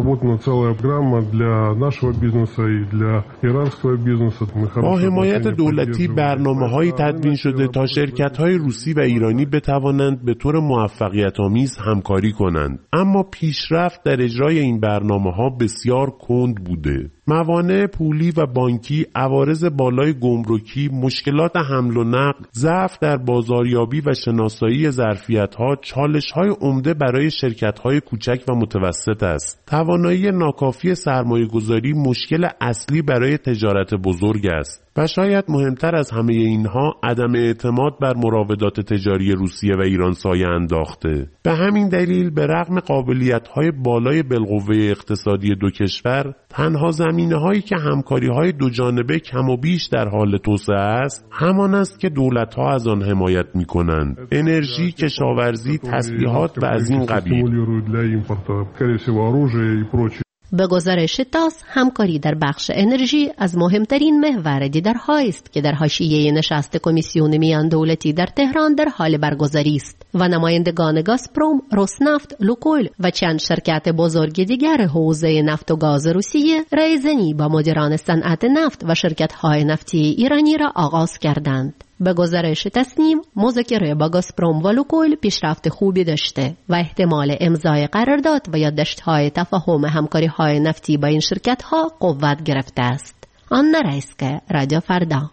با حمایت دولتی برنامه‌هایی تدوین شده تا شرکت‌های روسی و ایرانی بتوانند به طور موفقیت‌آمیز همکاری کنند، اما پیشرفت در اجرای این برنامه‌ها بسیار کند بوده. موانع پولی و بانکی، عوارض بالای گمرکی، مشکلات حمل و نقل، ضعف در بازاریابی و شناسایی ظرفیت‌ها چالش‌های عمده برای شرکت‌های کوچک و متوسط است. توانایی ناکافی سرمایه‌گذاری مشکل اصلی برای تجارت بزرگ است. و شاید مهمتر از همه اینها عدم اعتماد بر مراودات تجاری روسیه و ایران سایه انداخته. به همین دلیل به رغم قابلیت‌های بالای بالقوه اقتصادی دو کشور، تنها زمینه‌هایی که همکاری‌های دو جانبه کم و بیش در حال توسعه است، همان است که دولت‌ها از آن حمایت می‌کنند: انرژی، کشاورزی، تسلیحات و از این قبیل. به گزارش تاس، همکاری در بخش انرژی از مهمترین محور دیدارهایی است که در حاشیه نشست کمیسیون میان دولتی در تهران در حال برگزاری است و نمایندگان گازپروم، روسنفت، لوکویل و چند شرکت بزرگ دیگر حوزه نفت و گاز روسیه رایزنی با مدیران صنعت نفت و شرکت‌های نفتی ایرانی را آغاز کردند. به گزارش تصنیم، مذاکره با گازپروم و لوکویل پیشرفت خوبی داشته و احتمال امضای قرارداد و یادداشت‌های تفاهم همکاری‌های نفتی با این شرکت‌ها قوت گرفته است. آنا رایسکه، رادیو فردا.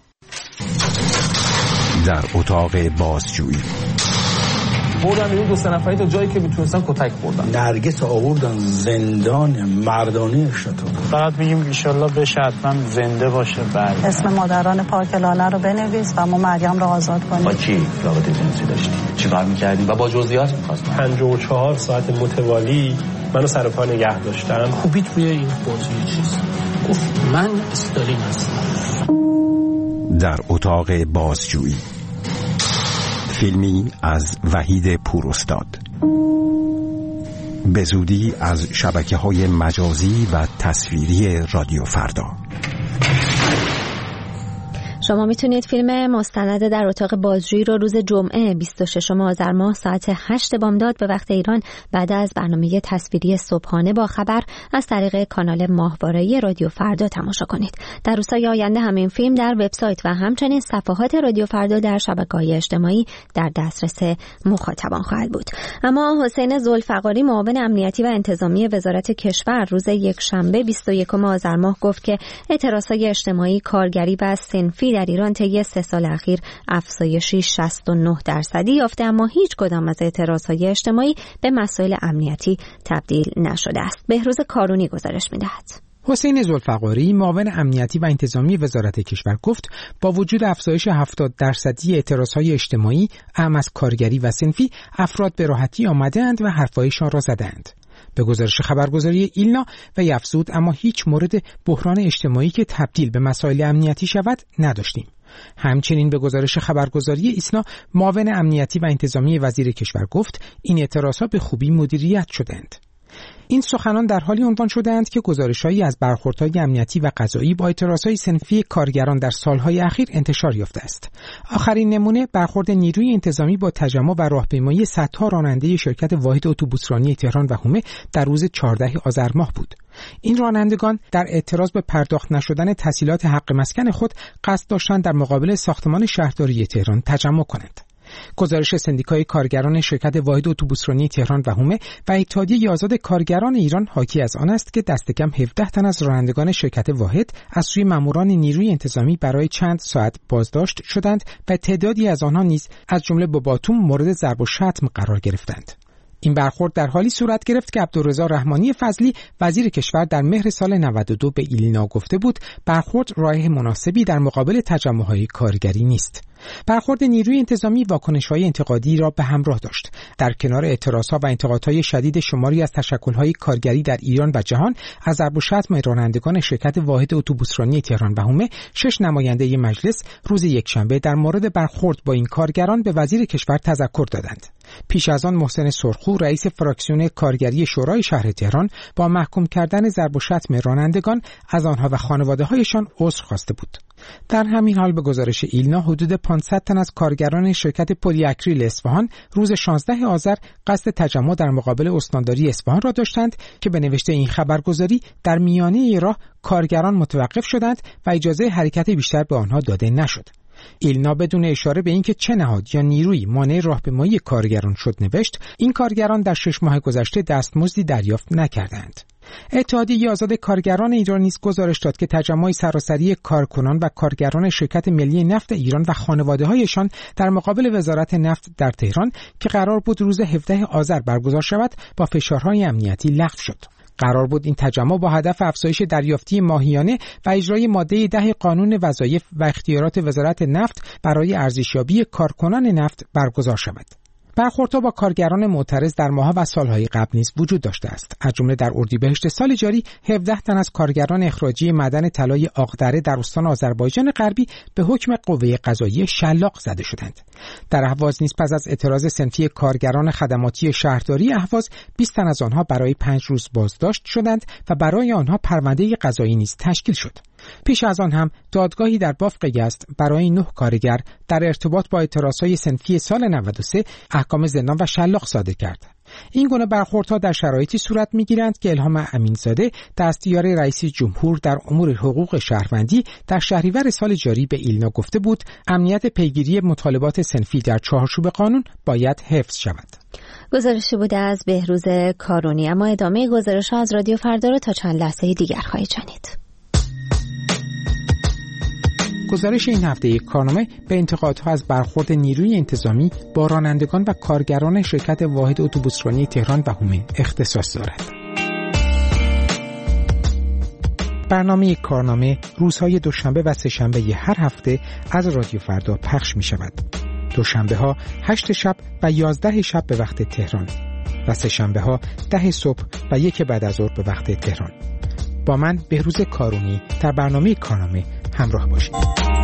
در اتاق بازجویی بردن این 2 نفری تا جایی که میتونستن کتک خوردن. نرگس آوردن زندان مردانه شاتو. فقط میگیم ان شاءالله بشه حتما زنده باشه. بعد اسم مادران پاک لاله رو بنویس و ما مریم رو آزاد کنیم. با کی رابطه جنسی داشتیم؟ چیکار می‌کردیم و با جزئیات می‌خواستم. 54 ساعت متوالی منو سر پا نگه داشتن. خوبی توی این بازی چیز گفت من استالین هستم. در اتاق بازجویی، فیلمی از وحید پوراستاد، به زودی از شبکه‌های مجازی و تصویری رادیو فردا. شما میتونید فیلم مستند در اتاق بازجویی رو روز جمعه 26 آذر ماه ساعت 8 بامداد به وقت ایران بعد از برنامه تصویری صبحانه با خبر از طریق کانال ماهواره‌ای رادیو فردا تماشا کنید. در روزهای آینده همین فیلم در وبسایت و همچنین صفحات رادیو فردا در شبکه‌های اجتماعی در دسترس مخاطبان خواهد بود. اما حسین ذوالفقاری، معاون امنیتی و انتظامی وزارت کشور، روز یکشنبه 21 آذر ماه گفت که اعتراضهای اجتماعی، کارگری و صنفی در ایران طی 3 سال اخیر افزایشی 69% یافته، اما هیچ کدام از اعتراضهای اجتماعی به مسائل امنیتی تبدیل نشده است. بهروز کارونی گزارش می‌دهد. حسین ذوالفقاری، معاون امنیتی و انتظامی وزارت کشور گفت با وجود افزایش 70% اعتراضهای اجتماعی، اعم از کارگری و صنفی، افراد به راحتی آمده‌اند و حرفایشان را زدند. به گزارش خبرگزاری ایلنا و افزود اما هیچ مورد بحران اجتماعی که تبدیل به مسائل امنیتی شود نداشتیم. همچنین به گزارش خبرگزاری ایسنا، معاون امنیتی و انتظامی وزیر کشور گفت این اعتراضها به خوبی مدیریت شدند. این سخنان در حالی عنوان شده‌اند که گزارش‌هایی از برخوردهای امنیتی و قضایی با اعتراضهای صنفی کارگران در سالهای اخیر انتشار یافته است. آخرین نمونه برخورد نیروی انتظامی با تجمع و راهپیمایی صدها راننده شرکت واحد اتوبوسرانی تهران و حومه در روز 14 آذر ماه بود. این رانندگان در اعتراض به پرداخت نشدن تسهیلات حق مسکن خود قصد داشتند در مقابل ساختمان شهرداری تهران تجمع کنند. گزارش سندیکای کارگران شرکت واحد اتوبوسرانی تهران و حومه و اتحادیه آزاد کارگران ایران حاکی از آن است که دست کم 17 تن از رانندگان شرکت واحد از سوی ماموران نیروی انتظامی برای چند ساعت بازداشت شدند و تعدادی از آنها نیز از جمله با باتوم مورد ضرب و شتم قرار گرفتند. این برخورد در حالی صورت گرفت که عبدالرضا رحمانی فضلی وزیر کشور در مهر سال 92 به ایلنا گفته بود برخورد راه مناسبی در مقابل تجمع‌های کارگری نیست. برخورد نیروی انتظامی واکنش‌های انتقادی را به همراه داشت. در کنار اعتراضها و انتقادهای شدید شماری از تشکل‌های کارگری در ایران و جهان، از ضرب و شتم رانندگان شرکت واحد اتوبوسرانی تهران و حومه، 6 نماینده مجلس روز یکشنبه در مورد برخورد با این کارگران به وزیر کشور تذکر دادند. پیش از آن محسن سرخو، رئیس فراکسیون کارگری شورای شهر تهران، با محکوم کردن ضرب و شتم رانندگان از آنها و خانواده‌هایشان عذر خواسته بود. در همین حال به گزارش ایلنا حدود 500 تن از کارگران شرکت پلی اکریل اصفهان روز 16 آذر قصد تجمع در مقابل استانداری اصفهان را داشتند که به نوشته این خبرگزاری در میانه راه کارگران متوقف شدند و اجازه حرکت بیشتر به آنها داده نشد. ایلنا بدون اشاره به اینکه چه نهاد یا نیرویی مانع راهپیمایی کارگران شد نوشت این کارگران در 6 ماه گذشته دستمزدی دریافت نکردند. اتحادیه آزاد کارگران ایران نیز گزارش داد که تجمع سراسری کارکنان و کارگران شرکت ملی نفت ایران و خانواده‌هایشان در مقابل وزارت نفت در تهران که قرار بود روز 17 آذر برگزار شود با فشارهای امنیتی لغو شد. قرار بود این تجمع با هدف افزایش دریافتی ماهیانه و اجرای ماده 10 قانون وظایف و اختیارات وزارت نفت برای ارزشیابی کارکنان نفت برگزار شود. برخوردها با کارگران معترض در ماه‌ها و سالهای قبل نیز وجود داشته است. از جمله در اردیبهشت سال جاری 17 تن از کارگران اخراجی معدن طلای آقدره در استان آذربایجان غربی به حکم قوه قضاییه شلاق زده شدند. در اهواز نیز پس از اعتراض صنفی کارگران خدماتی شهرداری اهواز 20 تن از آنها برای 5 روز بازداشت شدند و برای آنها پرونده قضایی نیز تشکیل شد. پیش از آن هم دادگاهی در بافق یزد برای 9 کارگر در ارتباط با اعتراضهای صنفی سال 93 احکام زندان و شلاق صادر کرد. این گونه برخوردها در شرایطی صورت می‌گیرند که الهام امینزاده دستیار رئیس جمهور در امور حقوق شهروندی در شهریور سال جاری به ایلنا گفته بود امنیت پیگیری مطالبات صنفی در چارچوب قانون باید حفظ شود. گزارشی بوده از بهروز کارونی. اما ادامه گزارش‌ها از رادیو فردا رو تا چند لحظه دیگر خواهید شنید. گزارش این هفته یک کارنامه به انتقادها از برخورد نیروی انتظامی با رانندگان و کارگران شرکت واحد اتوبوسرانی تهران و هومه اختصاص دارد. برنامه کارنامه روزهای دوشنبه و سه‌شنبه هر هفته از رادیو فردا پخش می شود. دوشنبه ها 8 شب و 11 شب به وقت تهران و سه‌شنبه ها 10 صبح و 1 بعد از ظهر به وقت تهران. با من بهروز کارونی در برنامه کارنامه همراه باشید.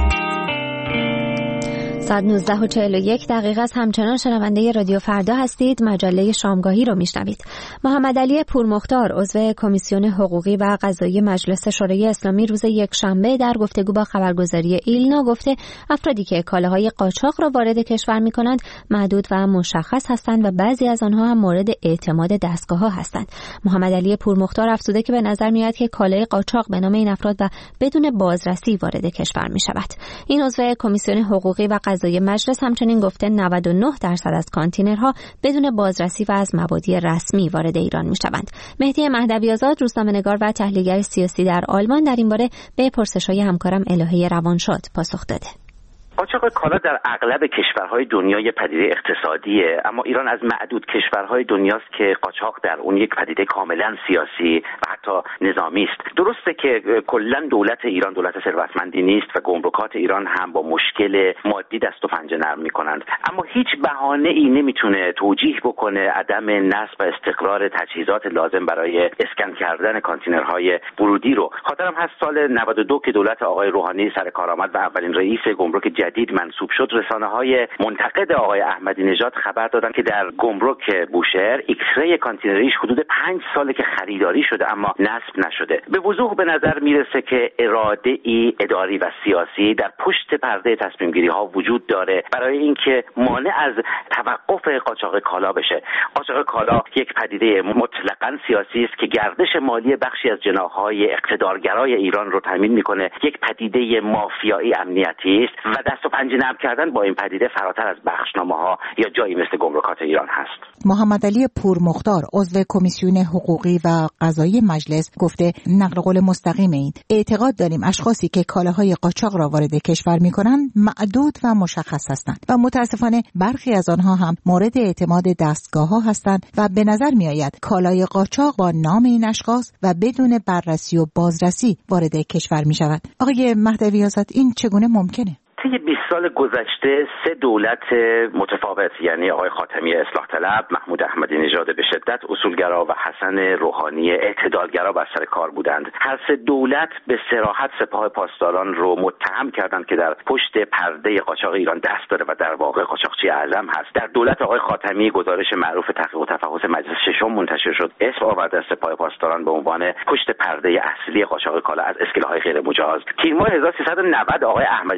19:41 است. همچنان شنونده رادیو فردا هستید. مجله شامگاهی رو میشنوید. محمد علی پورمختار عضو کمیسیون حقوقی و قضایی مجلس شورای اسلامی روز یکشنبه در گفتگو با خبرگزاری ایلنا گفته افرادی که کالاهای قاچاق را وارد کشور می‌کنند محدود و مشخص هستند و بعضی از آنها هم مورد اعتماد دستگاه‌ها هستند. محمد علی پورمختار افزوده که به نظر میاد که کالای قاچاق به نام این افراد و بدون بازرسی وارد کشور می‌شود. این عضو کمیسیون حقوقی و قضایی مجلس همچنین گفته 99% از کانتینرها بدون بازرسی و از مبادی رسمی وارد ایران می‌شوند. مهدی مهدوی‌آزاد روزنامه‌نگار و تحلیلگر سیاسی در آلمان در این باره به پرسش‌های همکارم الهه روانشاد پاسخ داده. قاچاق کالا در اغلب کشورهای دنیا یک پدیده اقتصادیه، اما ایران از معدود کشورهای دنیاست که قاچاق در اون یک پدیده کاملا سیاسی و حتی نظامی است. درسته که کلا دولت ایران دولت ثروتمندی نیست و گمرکات ایران هم با مشکل مادی دست و پنجه نرم میکنند، اما هیچ بهانه‌ای نمیتونه توجیه بکنه عدم نصب و استقرار تجهیزات لازم برای اسکن کردن کانتینرهای ورودی رو. خاطرم هست سال 92 که دولت آقای روحانی سر کار آمد و اولین رئیس گمرک جدید منصوب شد، رسانه‌های منتقد آقای احمدی نژاد خبر دادن که در گمرک بوشهر ایکس‌ری کانتینریش حدود 5 ساله که خریداری شده اما نصب نشده. به وضوح به نظر میرسه که اراده‌ای اداری و سیاسی در پشت پرده تصمیم‌گیری‌ها وجود داره برای اینکه مانع از توقف قاچاق کالا بشه. قاچاق کالا یک پدیده مطلقاً سیاسی است که گردش مالی بخشی از جناح‌های اقتدارگرای ایران رو تامین می‌کنه. یک پدیده مافیایی امنیتی است و دست و پنجه نرم کردن با این پدیده فراتر از بخشنامه‌ها یا جایی مثل گمرکات ایران هست. محمد علی پورمختار عضو کمیسیون حقوقی و قضایی مجلس گفته نقل قول مستقیم این اعتقاد داریم اشخاصی که کالاهای قاچاق را وارد کشور می‌کنند معدود و مشخص هستند و متاسفانه برخی از آنها هم مورد اعتماد دستگاه‌ها هستند و به نظر می‌آید کالای قاچاق با نام این اشخاص و بدون بررسی و بازرسی وارد کشور می‌شود. آقای مهدوی‌آزاد این چگونه ممکنه؟ طی 20 سال گذشته 3 دولت متفاوت یعنی آقای خاتمی اصلاح طلب، محمود احمدی نژاد به شدت اصولگرا و حسن روحانی اعتدالگرا بر سر کار بودند. هر 3 دولت به صراحت سپاه پاسداران رو متهم کردند که در پشت پرده قاچاق ایران دست داره و در واقع قاچاقچی اعظم هست. در دولت آقای خاتمی گزارش معروف تحقیق و تفحص مجلس ششم منتشر شد. اسم آورده از سپاه پاسداران به عنوان پشت پرده اصلی قاچاق کالا از اسکله‌های غیر مجاز. تیر ماه 1390 آقای احمدی نژاد اون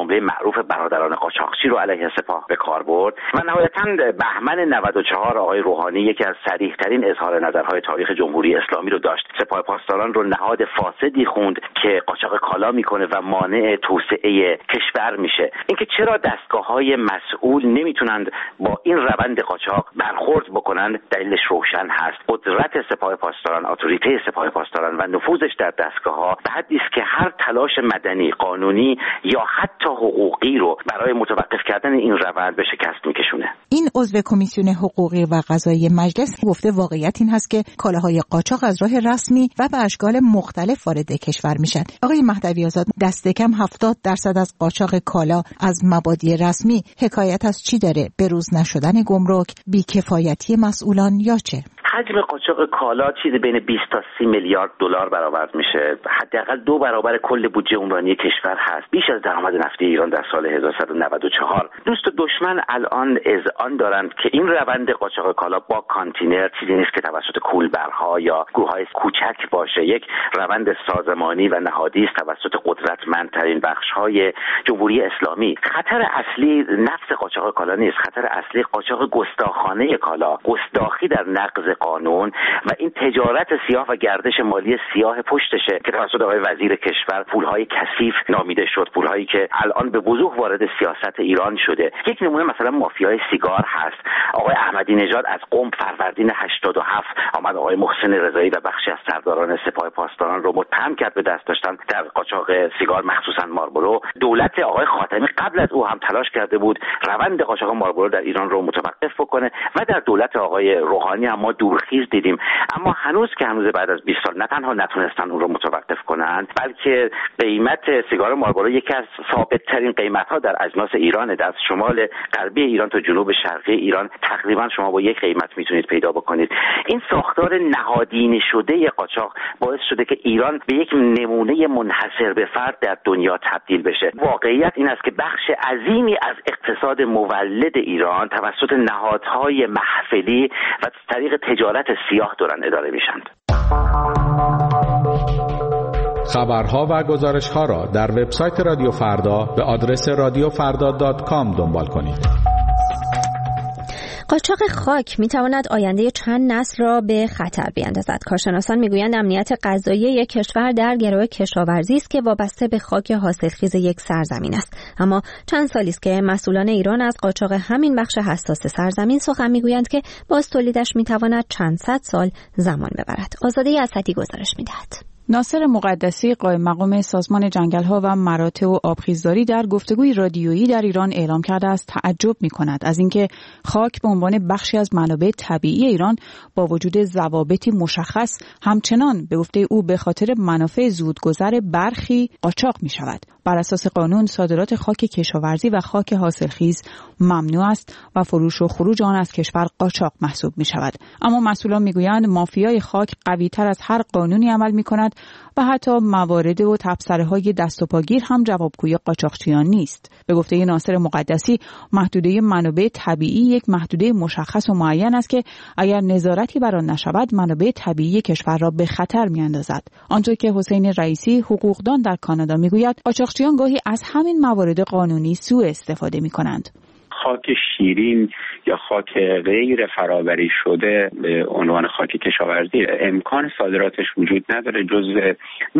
جمله معروف برادران قاچاقچی رو علیه سپاه به کار برد و نهایتاً بهمن 94 آقای روحانی یکی از صریح‌ترین اظهار نظرهای تاریخ جمهوری اسلامی رو داشت. سپاه پاسداران رو نهاد فاسدی خوند که قاچاق کالا میکنه و مانع توسعه کشور میشه. اینکه چرا دستگاه‌های مسئول نمیتونند با این روند قاچاق برخورد بکنند دلیلش روشن هست. قدرت سپاه پاسداران، اتوریته سپاه پاسداران و نفوذش در دستگاه‌ها به حدی است که هر تلاش مدنی، قانونی یا حتی حقوقی رو برای متوقف کردن این روند به شکست میکشونه. این عضو کمیسیون حقوقی و قضایی مجلس گفته واقعیت این هست که کالاهای قاچاق از راه رسمی و به اشکال مختلف وارد کشور میشن. آقای مهدوی آزاد، دست کم 70% از قاچاق کالا از مبادی رسمی حکایت از چی داره؟ بروز نشدن گمرک، بیکفایتی مسئولان یا چه؟ حجم قاچاق کالا چیزی بین 20 تا 30 میلیارد دلار برآورد میشه. حداقل 2 برابر کل بودجه عمرانی کشور هست. بیش از درآمد نفتی ایران در سال 1194. دوست و دشمن الان اذعان دارند که این روند قاچاق کالا با کانتینر چیزی نیست که توسط کولبرها یا گروه‌های کوچک باشه. یک روند سازمانی و نهادی است توسط قدرتمندترین بخش‌های جمهوری اسلامی. خطر اصلی نفس قاچاق کالا نیست. خطر اصلی قاچاق گستاخانه کالا، گستاخی در نقض قانون و این تجارت سیاه و گردش مالی سیاه پشتشه که توسط آقای وزیر کشور پولهای کثیف نامیده شد، پولهایی که الان به وضوح وارد سیاست ایران شده. یک نمونه مثلا مافیای سیگار هست. آقای احمدی نژاد از قم فروردین 87 آمد آقای محسن رضایی و بخشی از سرداران سپاه پاسداران رو متهم کرد به دست داشتن در قاچاق سیگار، مخصوصا مارلبورو. دولت آقای خاتمی قبل از او هم تلاش کرده بود روند قاچاق مارلبورو در ایران رو متوقف بکنه و در دولت آقای روحانی هم ما دورخیز دیدیم، اما هنوز بعد از 20 سال نه تنها نتونستن اون رو متوقف کنن، بلکه قیمت سیگار مارلبورو یکی از ثابت‌ترین قیمت‌ها در اجناس ایرانه. در شمال غربی ایران تا جنوب شرقی ایران تقریبا شما با یک قیمت میتونید پیدا بکنید. این ساختار نهادینه شده قاچاق باعث شده که ایران به یک نمونه منحصر به فرد در دنیا تبدیل بشه. واقعیت این است که بخش عظیمی از اقتصاد مولد ایران توسط نهادهای محفلی و طریق تجارت سیاه دارن اداره میشن. خبرها و گزارش‌ها را در وبسایت رادیو فردا به آدرس radiofarda.com دنبال کنید. قاچاق خاک میتواند آینده چند نسل را به خطر بیاندازد. کارشناسان میگویند امنیت غذایی یک کشور در گرو کشاورزی است که وابسته به خاک حاصلخیز یک سرزمین است. اما چند سالی است که مسئولان ایران از قاچاق همین بخش حساس سرزمین سخن میگویند که باز تولیدش میتواند چند صد سال زمان ببرد. آزاده اسدی گزارش میدهد. ناصر مقدسی قائم مقام سازمان جنگل‌ها و مراتع و آبخیزداری در گفتگوی رادیویی در ایران اعلام کرده است تعجب می‌کند از اینکه خاک به عنوان بخشی از منابع طبیعی ایران با وجود ضوابطی مشخص همچنان به گفته او به خاطر منافع زودگذر برخی قاچاق می‌شود. بر اساس قانون صادرات خاک کشاورزی و خاک حاصلخیز ممنوع است و فروش و خروج آن از کشور قاچاق محسوب می‌شود. اما مسئولان می‌گویند مافیای خاک قوی‌تر از هر قانونی عمل می‌کند و حتی موارد و تبصره‌های دست و پاگیر هم جوابگوی قاچاقچیان نیست. به گفته ناصر مقدسی محدوده منابع طبیعی یک محدوده مشخص و معین است که اگر نظارتی بر آن نشود منابع طبیعی کشور را به خطر می‌اندازد. آنطور که حسین رئیسی حقوقدان در کانادا می‌گوید قاچاقچیان گاهی از همین موارد قانونی سوء استفاده می‌کنند. خاک شیرین یا خاک غیر فرآوری شده به عنوان خاک کشاورزی امکان صادراتش وجود نداره، جزء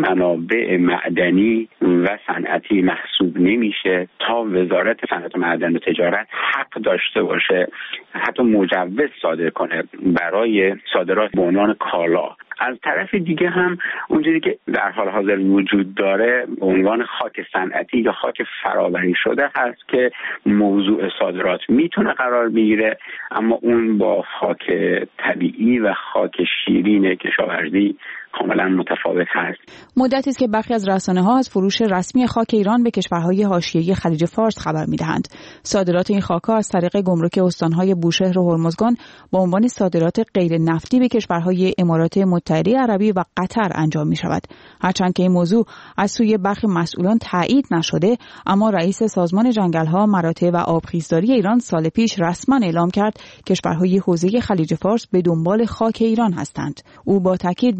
منابع معدنی و صنعتی محسوب نمیشه تا وزارت صنعت و معدن و تجارت حق داشته باشه حتی مجوز صادر کنه برای صادرات به عنوان کالا. از طرف دیگه هم اونجوری که در حال حاضر وجود داره به عنوان خاک صنعتی یا خاک فرآوری شده هست که موضوع صادرات میتونه قرار بگیره، اما اون با خاک طبیعی و خاک شیرین کشاورزی کاملا متفاوت هست. مدتی است که برخی از رسانه‌ها از فروش رسمی خاک ایران به کشورهای حاشیه‌ای خلیج فارس خبر می‌دهند. صادرات این خاک‌ها از طریق گمرک استان‌های بوشهر و هرمزگان با عنوان صادرات غیر نفتی به کشورهای امارات متحده عربی و قطر انجام می‌شود. هرچند که این موضوع از سوی برخی مسئولان تایید نشده، اما رئیس سازمان جنگل‌ها، مراتع و آبخیزداری ایران سال پیش رسما اعلام کرد کشورهای حوزه خلیج فارس به دنبال خاک ایران هستند. او با تاکید بر اینکه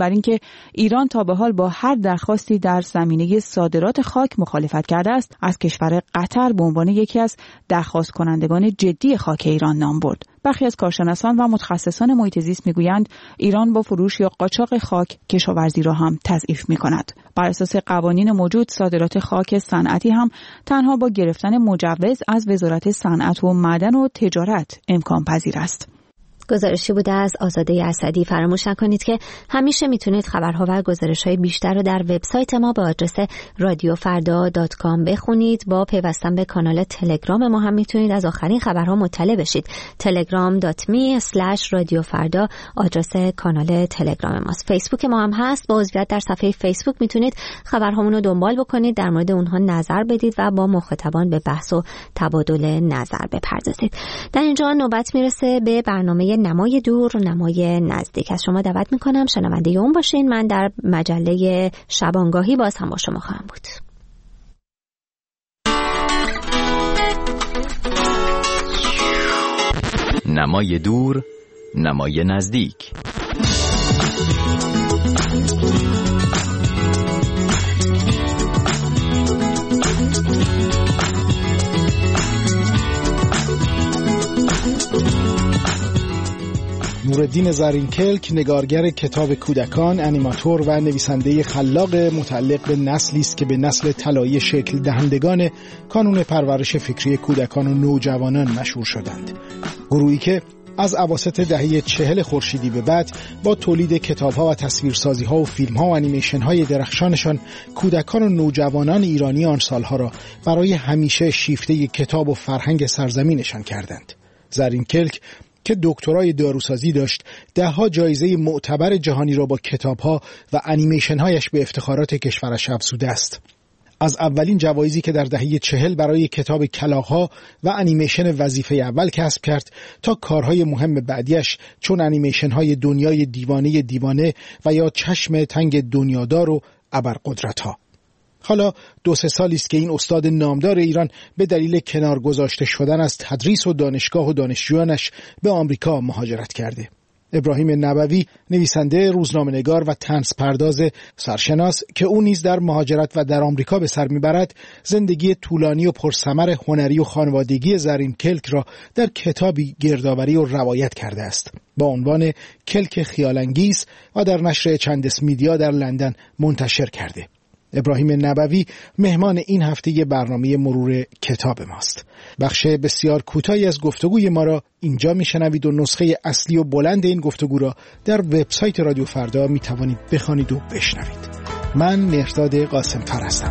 ایران تا به حال با هر درخواستی در زمینه صادرات خاک مخالفت کرده است، از کشور قطر به عنوان یکی از درخواست کنندگان جدی خاک ایران نام برد. برخی از کارشناسان و متخصصان محیط زیست میگویند ایران با فروش یا قاچاق خاک کشاورزی را هم تضعیف می‌کند. بر اساس قوانین موجود صادرات خاک صنعتی هم تنها با گرفتن مجوز از وزارت صنعت و معدن و تجارت امکان پذیر است. گزارشی بوده از آزاده اسدی. فراموش نکنید که همیشه میتونید خبرها و گزارش‌های بیشتر رو در وبسایت ما با آدرس radiofarda.com بخونید. با پیوستن به کانال تلگرام ما هم میتونید از آخرین خبرها مطلع بشید. telegram.me/radiofarda آدرس کانال تلگرام ماست. فیسبوک ما هم هست. با عضویت در صفحه فیسبوک میتونید خبرهامون رو دنبال بکنید، در مورد اونها نظر بدید و با مخاطبان به بحث و تبادل نظر بپردازید. در اینجا نوبت میرسه به برنامه نمای دور و نمای نزدیک. از شما دعوت میکنم شنونده اون باشین. من در مجله شبانگاهی باز هم با شما خواهم بود. نمای دور، نمای نزدیک. نورالدین زرینکلک نگارگر کتاب کودکان، انیماتور و نویسنده خلاق متعلق به نسلی است که به نسل طلایی شکل دهندگان کانون پرورش فکری کودکان و نوجوانان مشهور شدند. گروهی که از اواسط دهه 40 خورشیدی به بعد با تولید کتاب‌ها و تصویرسازی‌ها و فیلم‌ها و انیمیشن‌های درخشانشان کودکان و نوجوانان ایرانی آن سالها را برای همیشه شیفته کتاب و فرهنگ سرزمینشان کردند. زرینکلک که دکترای داروسازی داشت، ده‌ها جایزه معتبر جهانی را با کتاب‌ها و انیمیشن‌هایش به افتخارات کشورش افزوده است. از اولین جوایزی که در دهه 40 برای کتاب کلاغ‌ها و انیمیشن وظیفه اول کسب کرد تا کارهای مهم بعدیش چون انیمیشن‌های دنیای دیوانه و یا چشم تنگ دنیادار و ابرقدرت‌ها. حالا 2-3 سالی است که این استاد نامدار ایران به دلیل کنار گذاشته شدن از تدریس و دانشگاه و دانشجویانش به آمریکا مهاجرت کرده. ابراهیم نبوی، نویسنده، روزنامه‌نگار و طنز پرداز سرشناس که او نیز در مهاجرت و در آمریکا به سر میبرد، زندگی طولانی و پرثمر هنری و خانوادگی زرینکلک را در کتابی گردآوری و روایت کرده است با عنوان کلک خیال‌انگیز و در نشر چندس میدیا در لندن منتشر کرده. ابراهیم نبوی مهمان این هفته برنامه مرور کتاب ماست. بخش بسیار کوتاهی از گفتگوی ما را اینجا میشنوید و نسخه اصلی و بلند این گفتگو را در وبسایت رادیو فردا میتوانید بخوانید و بشنوید. من مهرداد قاسم‌فر هستم.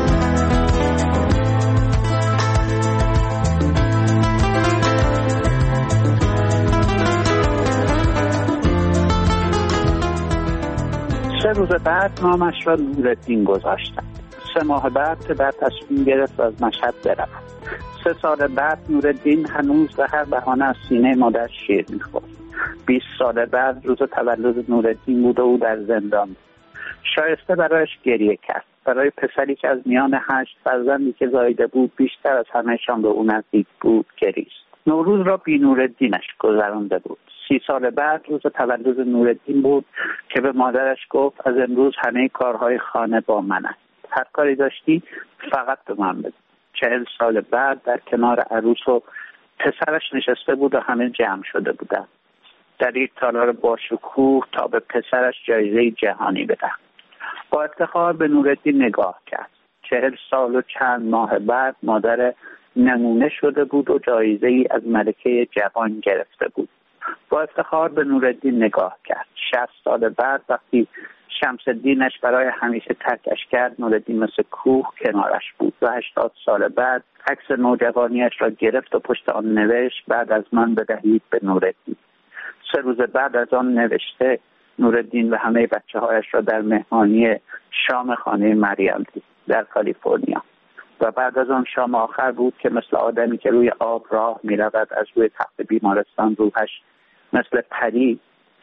روز بعد نامش را نورالدین گذاشتند. 3 ماه بعد پدر تصمیم گرفت از مشهد برود. 3 سال بعد نورالدین هنوز به هر بهانه از سینه مادر شیر می‌خورد. 20 سال بعد روز تولد نورالدین بود و او در زندان. شایسته برایش گریه کرد. برای پسری که از میان 8 فرزندی که زایده بود بیشتر از همه‌شان به او نزدیک بود گریست. نوروز را بی نورالدینش گذرانده بود. 30 سال بعد روز تولد نورالدین بود که به مادرش گفت از امروز همه کارهای خانه با من است. هر کاری داشتی فقط به من بده. 40 سال بعد در کنار عروس و پسرش نشسته بود و همه جمع شده بودند. در یک تالار با شکوه تا به پسرش جایزه جهانی بدن. با افتخار به نورالدین نگاه کرد. 40 سال و چند ماه بعد مادر نمونه شده بود و جایزه‌ای از ملکه جوان گرفته بود. با افتخار به نورالدین نگاه کرد. 60 سال بعد وقتی شمس الدینش برای همیشه ترکش کرد، نورالدین مثل کوه کنارش بود و 80 سال بعد عکس نوجوانیش را گرفت و پشت آن نوشت بعد از من بدهید به نورالدین. 3 روز بعد از آن نوشته نورالدین و همه بچه‌هایش را در مهمانی شام خانه مریم دید در کالیفرنیا. و بعد از آن شام آخر بود که مثل آدمی که روی آب راه می رود از روی تخت بیمارستان روحش مثل پری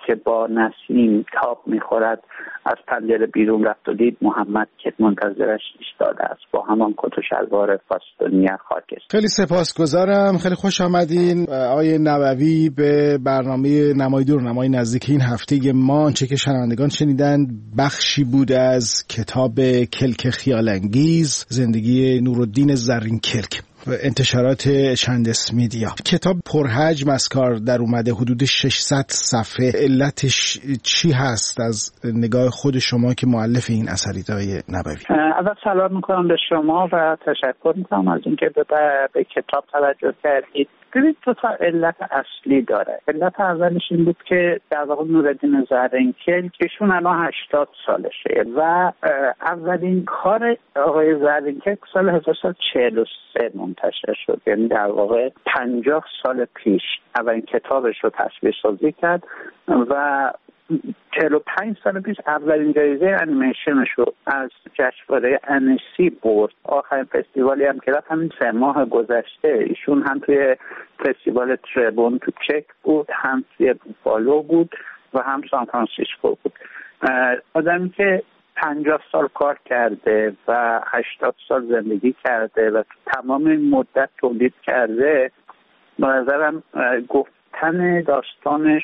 که با نسیم تاب میخورد از پنجره بیرون رفت و دید محمد که منتظرش ایستاده است با همان کت و شلوار فاستونی خاکستری. خیلی سپاسگزارم. خیلی خوش آمدین آقای نبوی به برنامه نمای دور نمای نزدیک این هفته ما. آنچه که شنوندگان شنیدن بخشی بود از کتاب کلک خیالانگیز، زندگی نورالدین زرین کلک، انتشارات شندس میدیا. کتاب پرحجم از کار در اومده، حدود 600 صفحه. علتش چی هست از نگاه خود شما که مؤلف این اثرید آقای نبوی؟ اول سلام میکنم به شما و تشکر میکنم از اینکه به کتاب توجه کردید. ببینید دو تا علت اصلی داره. علت اولش این بود که در واقع نورالدین زرین کلک ایشون الان 80 سالشه و اولین کار آقای زرین کلک سال 1343 منتشر شد، یعنی در واقع 50 سال پیش اولین کتابش رو تصویرسازی کرد و 45 سال پیش اولین جایزه انیمیشنش رو از جشنواره انسی برد. آخرین فستیوالی هم که رفت همین 3 ماه گذشته ایشون هم توی فستیوال تریبون تو چک بود، هم توی بوفالو بود و هم سان فرانسیسکو بود. آدمی که 50 سال کار کرده و 80 سال زندگی کرده و تمام این مدت تولید کرده، به نظرم گفتن داستانش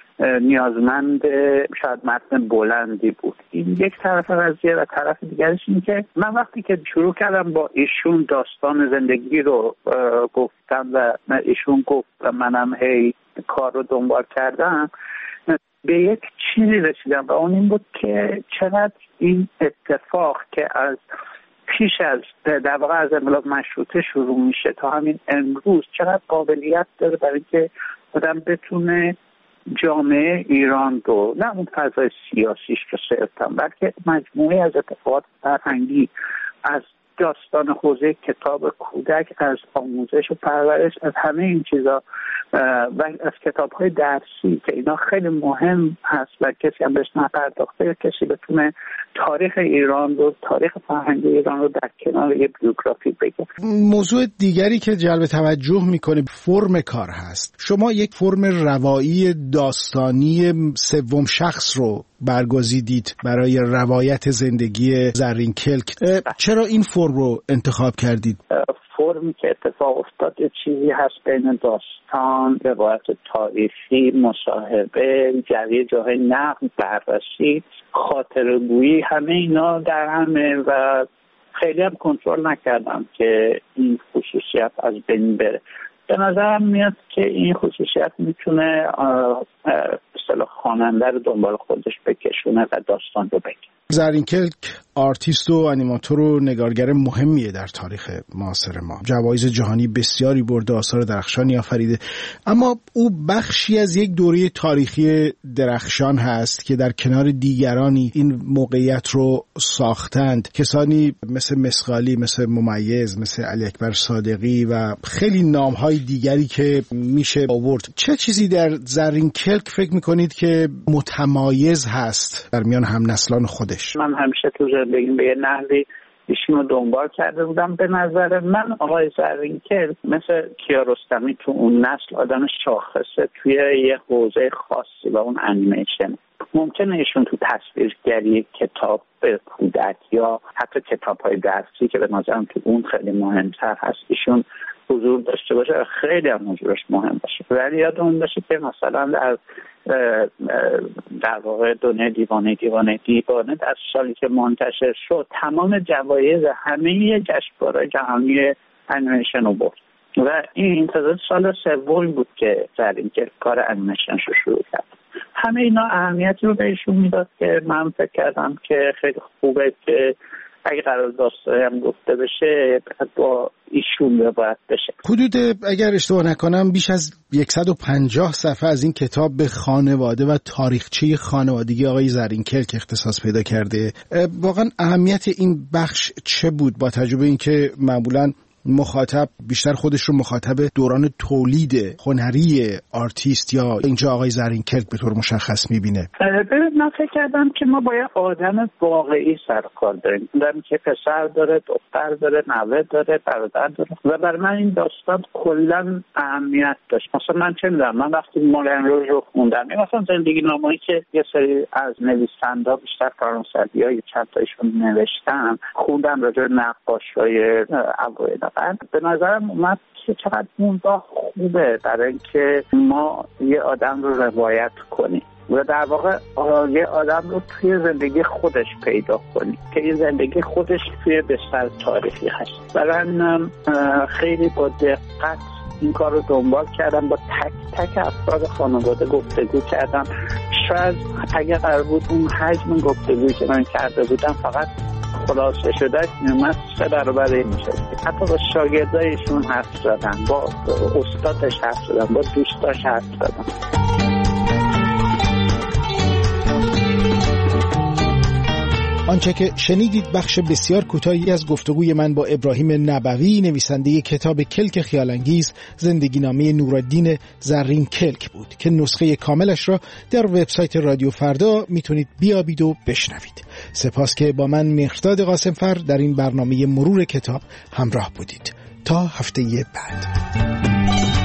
نیازمند شاید متن بلندی بود. این یک طرف قضیه و طرف دیگرش این که من وقتی که شروع کردم با ایشون داستان زندگی رو گفتم و ایشون گفت و منم هی کار رو دنبال کردم، به یک چیزی رسیدم و اون این بود که چقدر این اتفاق که از پیش از در واقع از انقلاب مشروطه شروع میشه تا همین امروز چقدر قابلیت داره برای که آدم بتونه جامعه ایران رو، نه اون فضای سیاسیش رو صرفاً، بلکه مجموعه از اتفاقات فرهنگی، از داستان حوزه کتاب کودک، از آموزش و پرورش، از همه این چیزا و از کتاب‌های درسی که اینا خیلی مهم هست و کسی هم بهش نپرداخته، کسی بتونه تاریخ ایران رو، تاریخ فرهنگی ایران رو در کنار یه بیوگرافی بگه. موضوع دیگری که جلب توجه میکنه فرم کار هست. شما یک فرم روایی داستانی سوم شخص رو برگزیدید برای روایت زندگی زرین کلک. چرا این فرم رو انتخاب کردید؟ فرمی که اتفاق افتاد یه چیزی هست بین داستان، روایت تاریخی، مصاحبه، جریه جاهای نقد، بررسی، خاطره‌گویی، همه اینا در همه و خیلی هم کنترل نکردم که این خصوصیت از بین بره. به نظرم میاد که این خصوصیت میتونه اصطلاح خواننده رو دنبال خودش بکشونه و داستان رو بگه. زرین کلک آرتیست و انیماتور و نگارگر مهمیه در تاریخ معاصر ما. جوایز جهانی بسیاری برده، آثار درخشانی آفریده، اما او بخشی از یک دوره تاریخی درخشان هست که در کنار دیگرانی این موقعیت رو ساختند. کسانی مثل مسقالی، مثل ممیز، مثل علی اکبر صادقی و خیلی نامهای دیگری که میشه آورد. چه چیزی در زرین کلک فکر میکنید که متمایز هست در میان هم نسلان خودش؟ من همیشه تو زندگیم به یه نحوی ایشون رو دنبال کرده بودم. به نظر من آقای زرین کلک مثل کیارستمی تو اون نسل آدم شاخصه توی یه حوزه خاصی و اون انیمیشن. ممکنه ایشون تو تصویرگری کتاب کودک یا حتی کتاب‌های درسی که به نظرم تو اون خیلی مهمتر هست ایشون حضور داشته باشه، خیلی هم حضورش مهم باشه. ولی یادمون باشه که مثلا در واقع دنیای دیوانه در سالی که منتشر شد تمام جوایز همه جشنواره‌های جهانی انیمیشن رو برد و این تازه سال سوم بود که زرین کلک کار انیمیشنش رو شروع کرد. همه اینا اهمیتی رو بهشون میداد که من فکر کردم که خیلی خوبه که اگه قرار داستانی هم گفته بشه با ایشون باید بشه. حدود اگر اشتباه نکنم بیش از 150 صفحه از این کتاب به خانواده و تاریخچه خانوادگی آقای زرین کلک اختصاص پیدا کرده. واقعا اهمیت این بخش چه بود با تجربه اینکه معمولاً مخاطب بیشتر خودش رو مخاطب دوران تولید هنری آرتیست یا اینجا آقای زرین کلک به طور مشخص میبینه؟ من فکر کردم که ما باید آدم واقعی سر کار داریم، آدمی که پسر داره، دختر داره، نوه داره، برادر داره و برای من این داستان کلا اهمیت داشت. مثلا من چه می‌دونم، من وقتی مولن روژ رو خوندم، مثلا زندگی نامه‌ای که یه سری از نویسنده بیشتر فرانسوی‌ها یا چند تایشون نوشتن خوندم راجع به نقاشی‌های اوایل قرن، به نظرم اومد که چقدر اون خوبه برای اینکه ما یه آدم رو روایت کنیم و در واقع یه آدم رو توی زندگی خودش پیدا کنیم که این زندگی خودش توی بستر تاریخی هست. برای من خیلی با دقت این کار رو دنبال کردم، با تک تک افراد خانواده گفتگو کردم. شاید اگه قرار بود اون حجم گفتگویی که من کرده بودم فقط خلاصه شده میومد 3 برابر این میشه. حتی با شاگردایشون حرف زدم، با استادش حرف زدم، با دوستاش حرف زدم. آنچه که شنیدید بخش بسیار کوتاهی از گفتگوی من با ابراهیم نبوی، نویسنده کتاب کلک خیال‌انگیز، زندگی نامه نورالدین زرین کلک بود که نسخه کاملش را در وبسایت رادیو فردا میتونید بیابید و بشنوید. سپاس که با من مهرداد قاسمفر در این برنامه مرور کتاب همراه بودید. تا هفته بعد.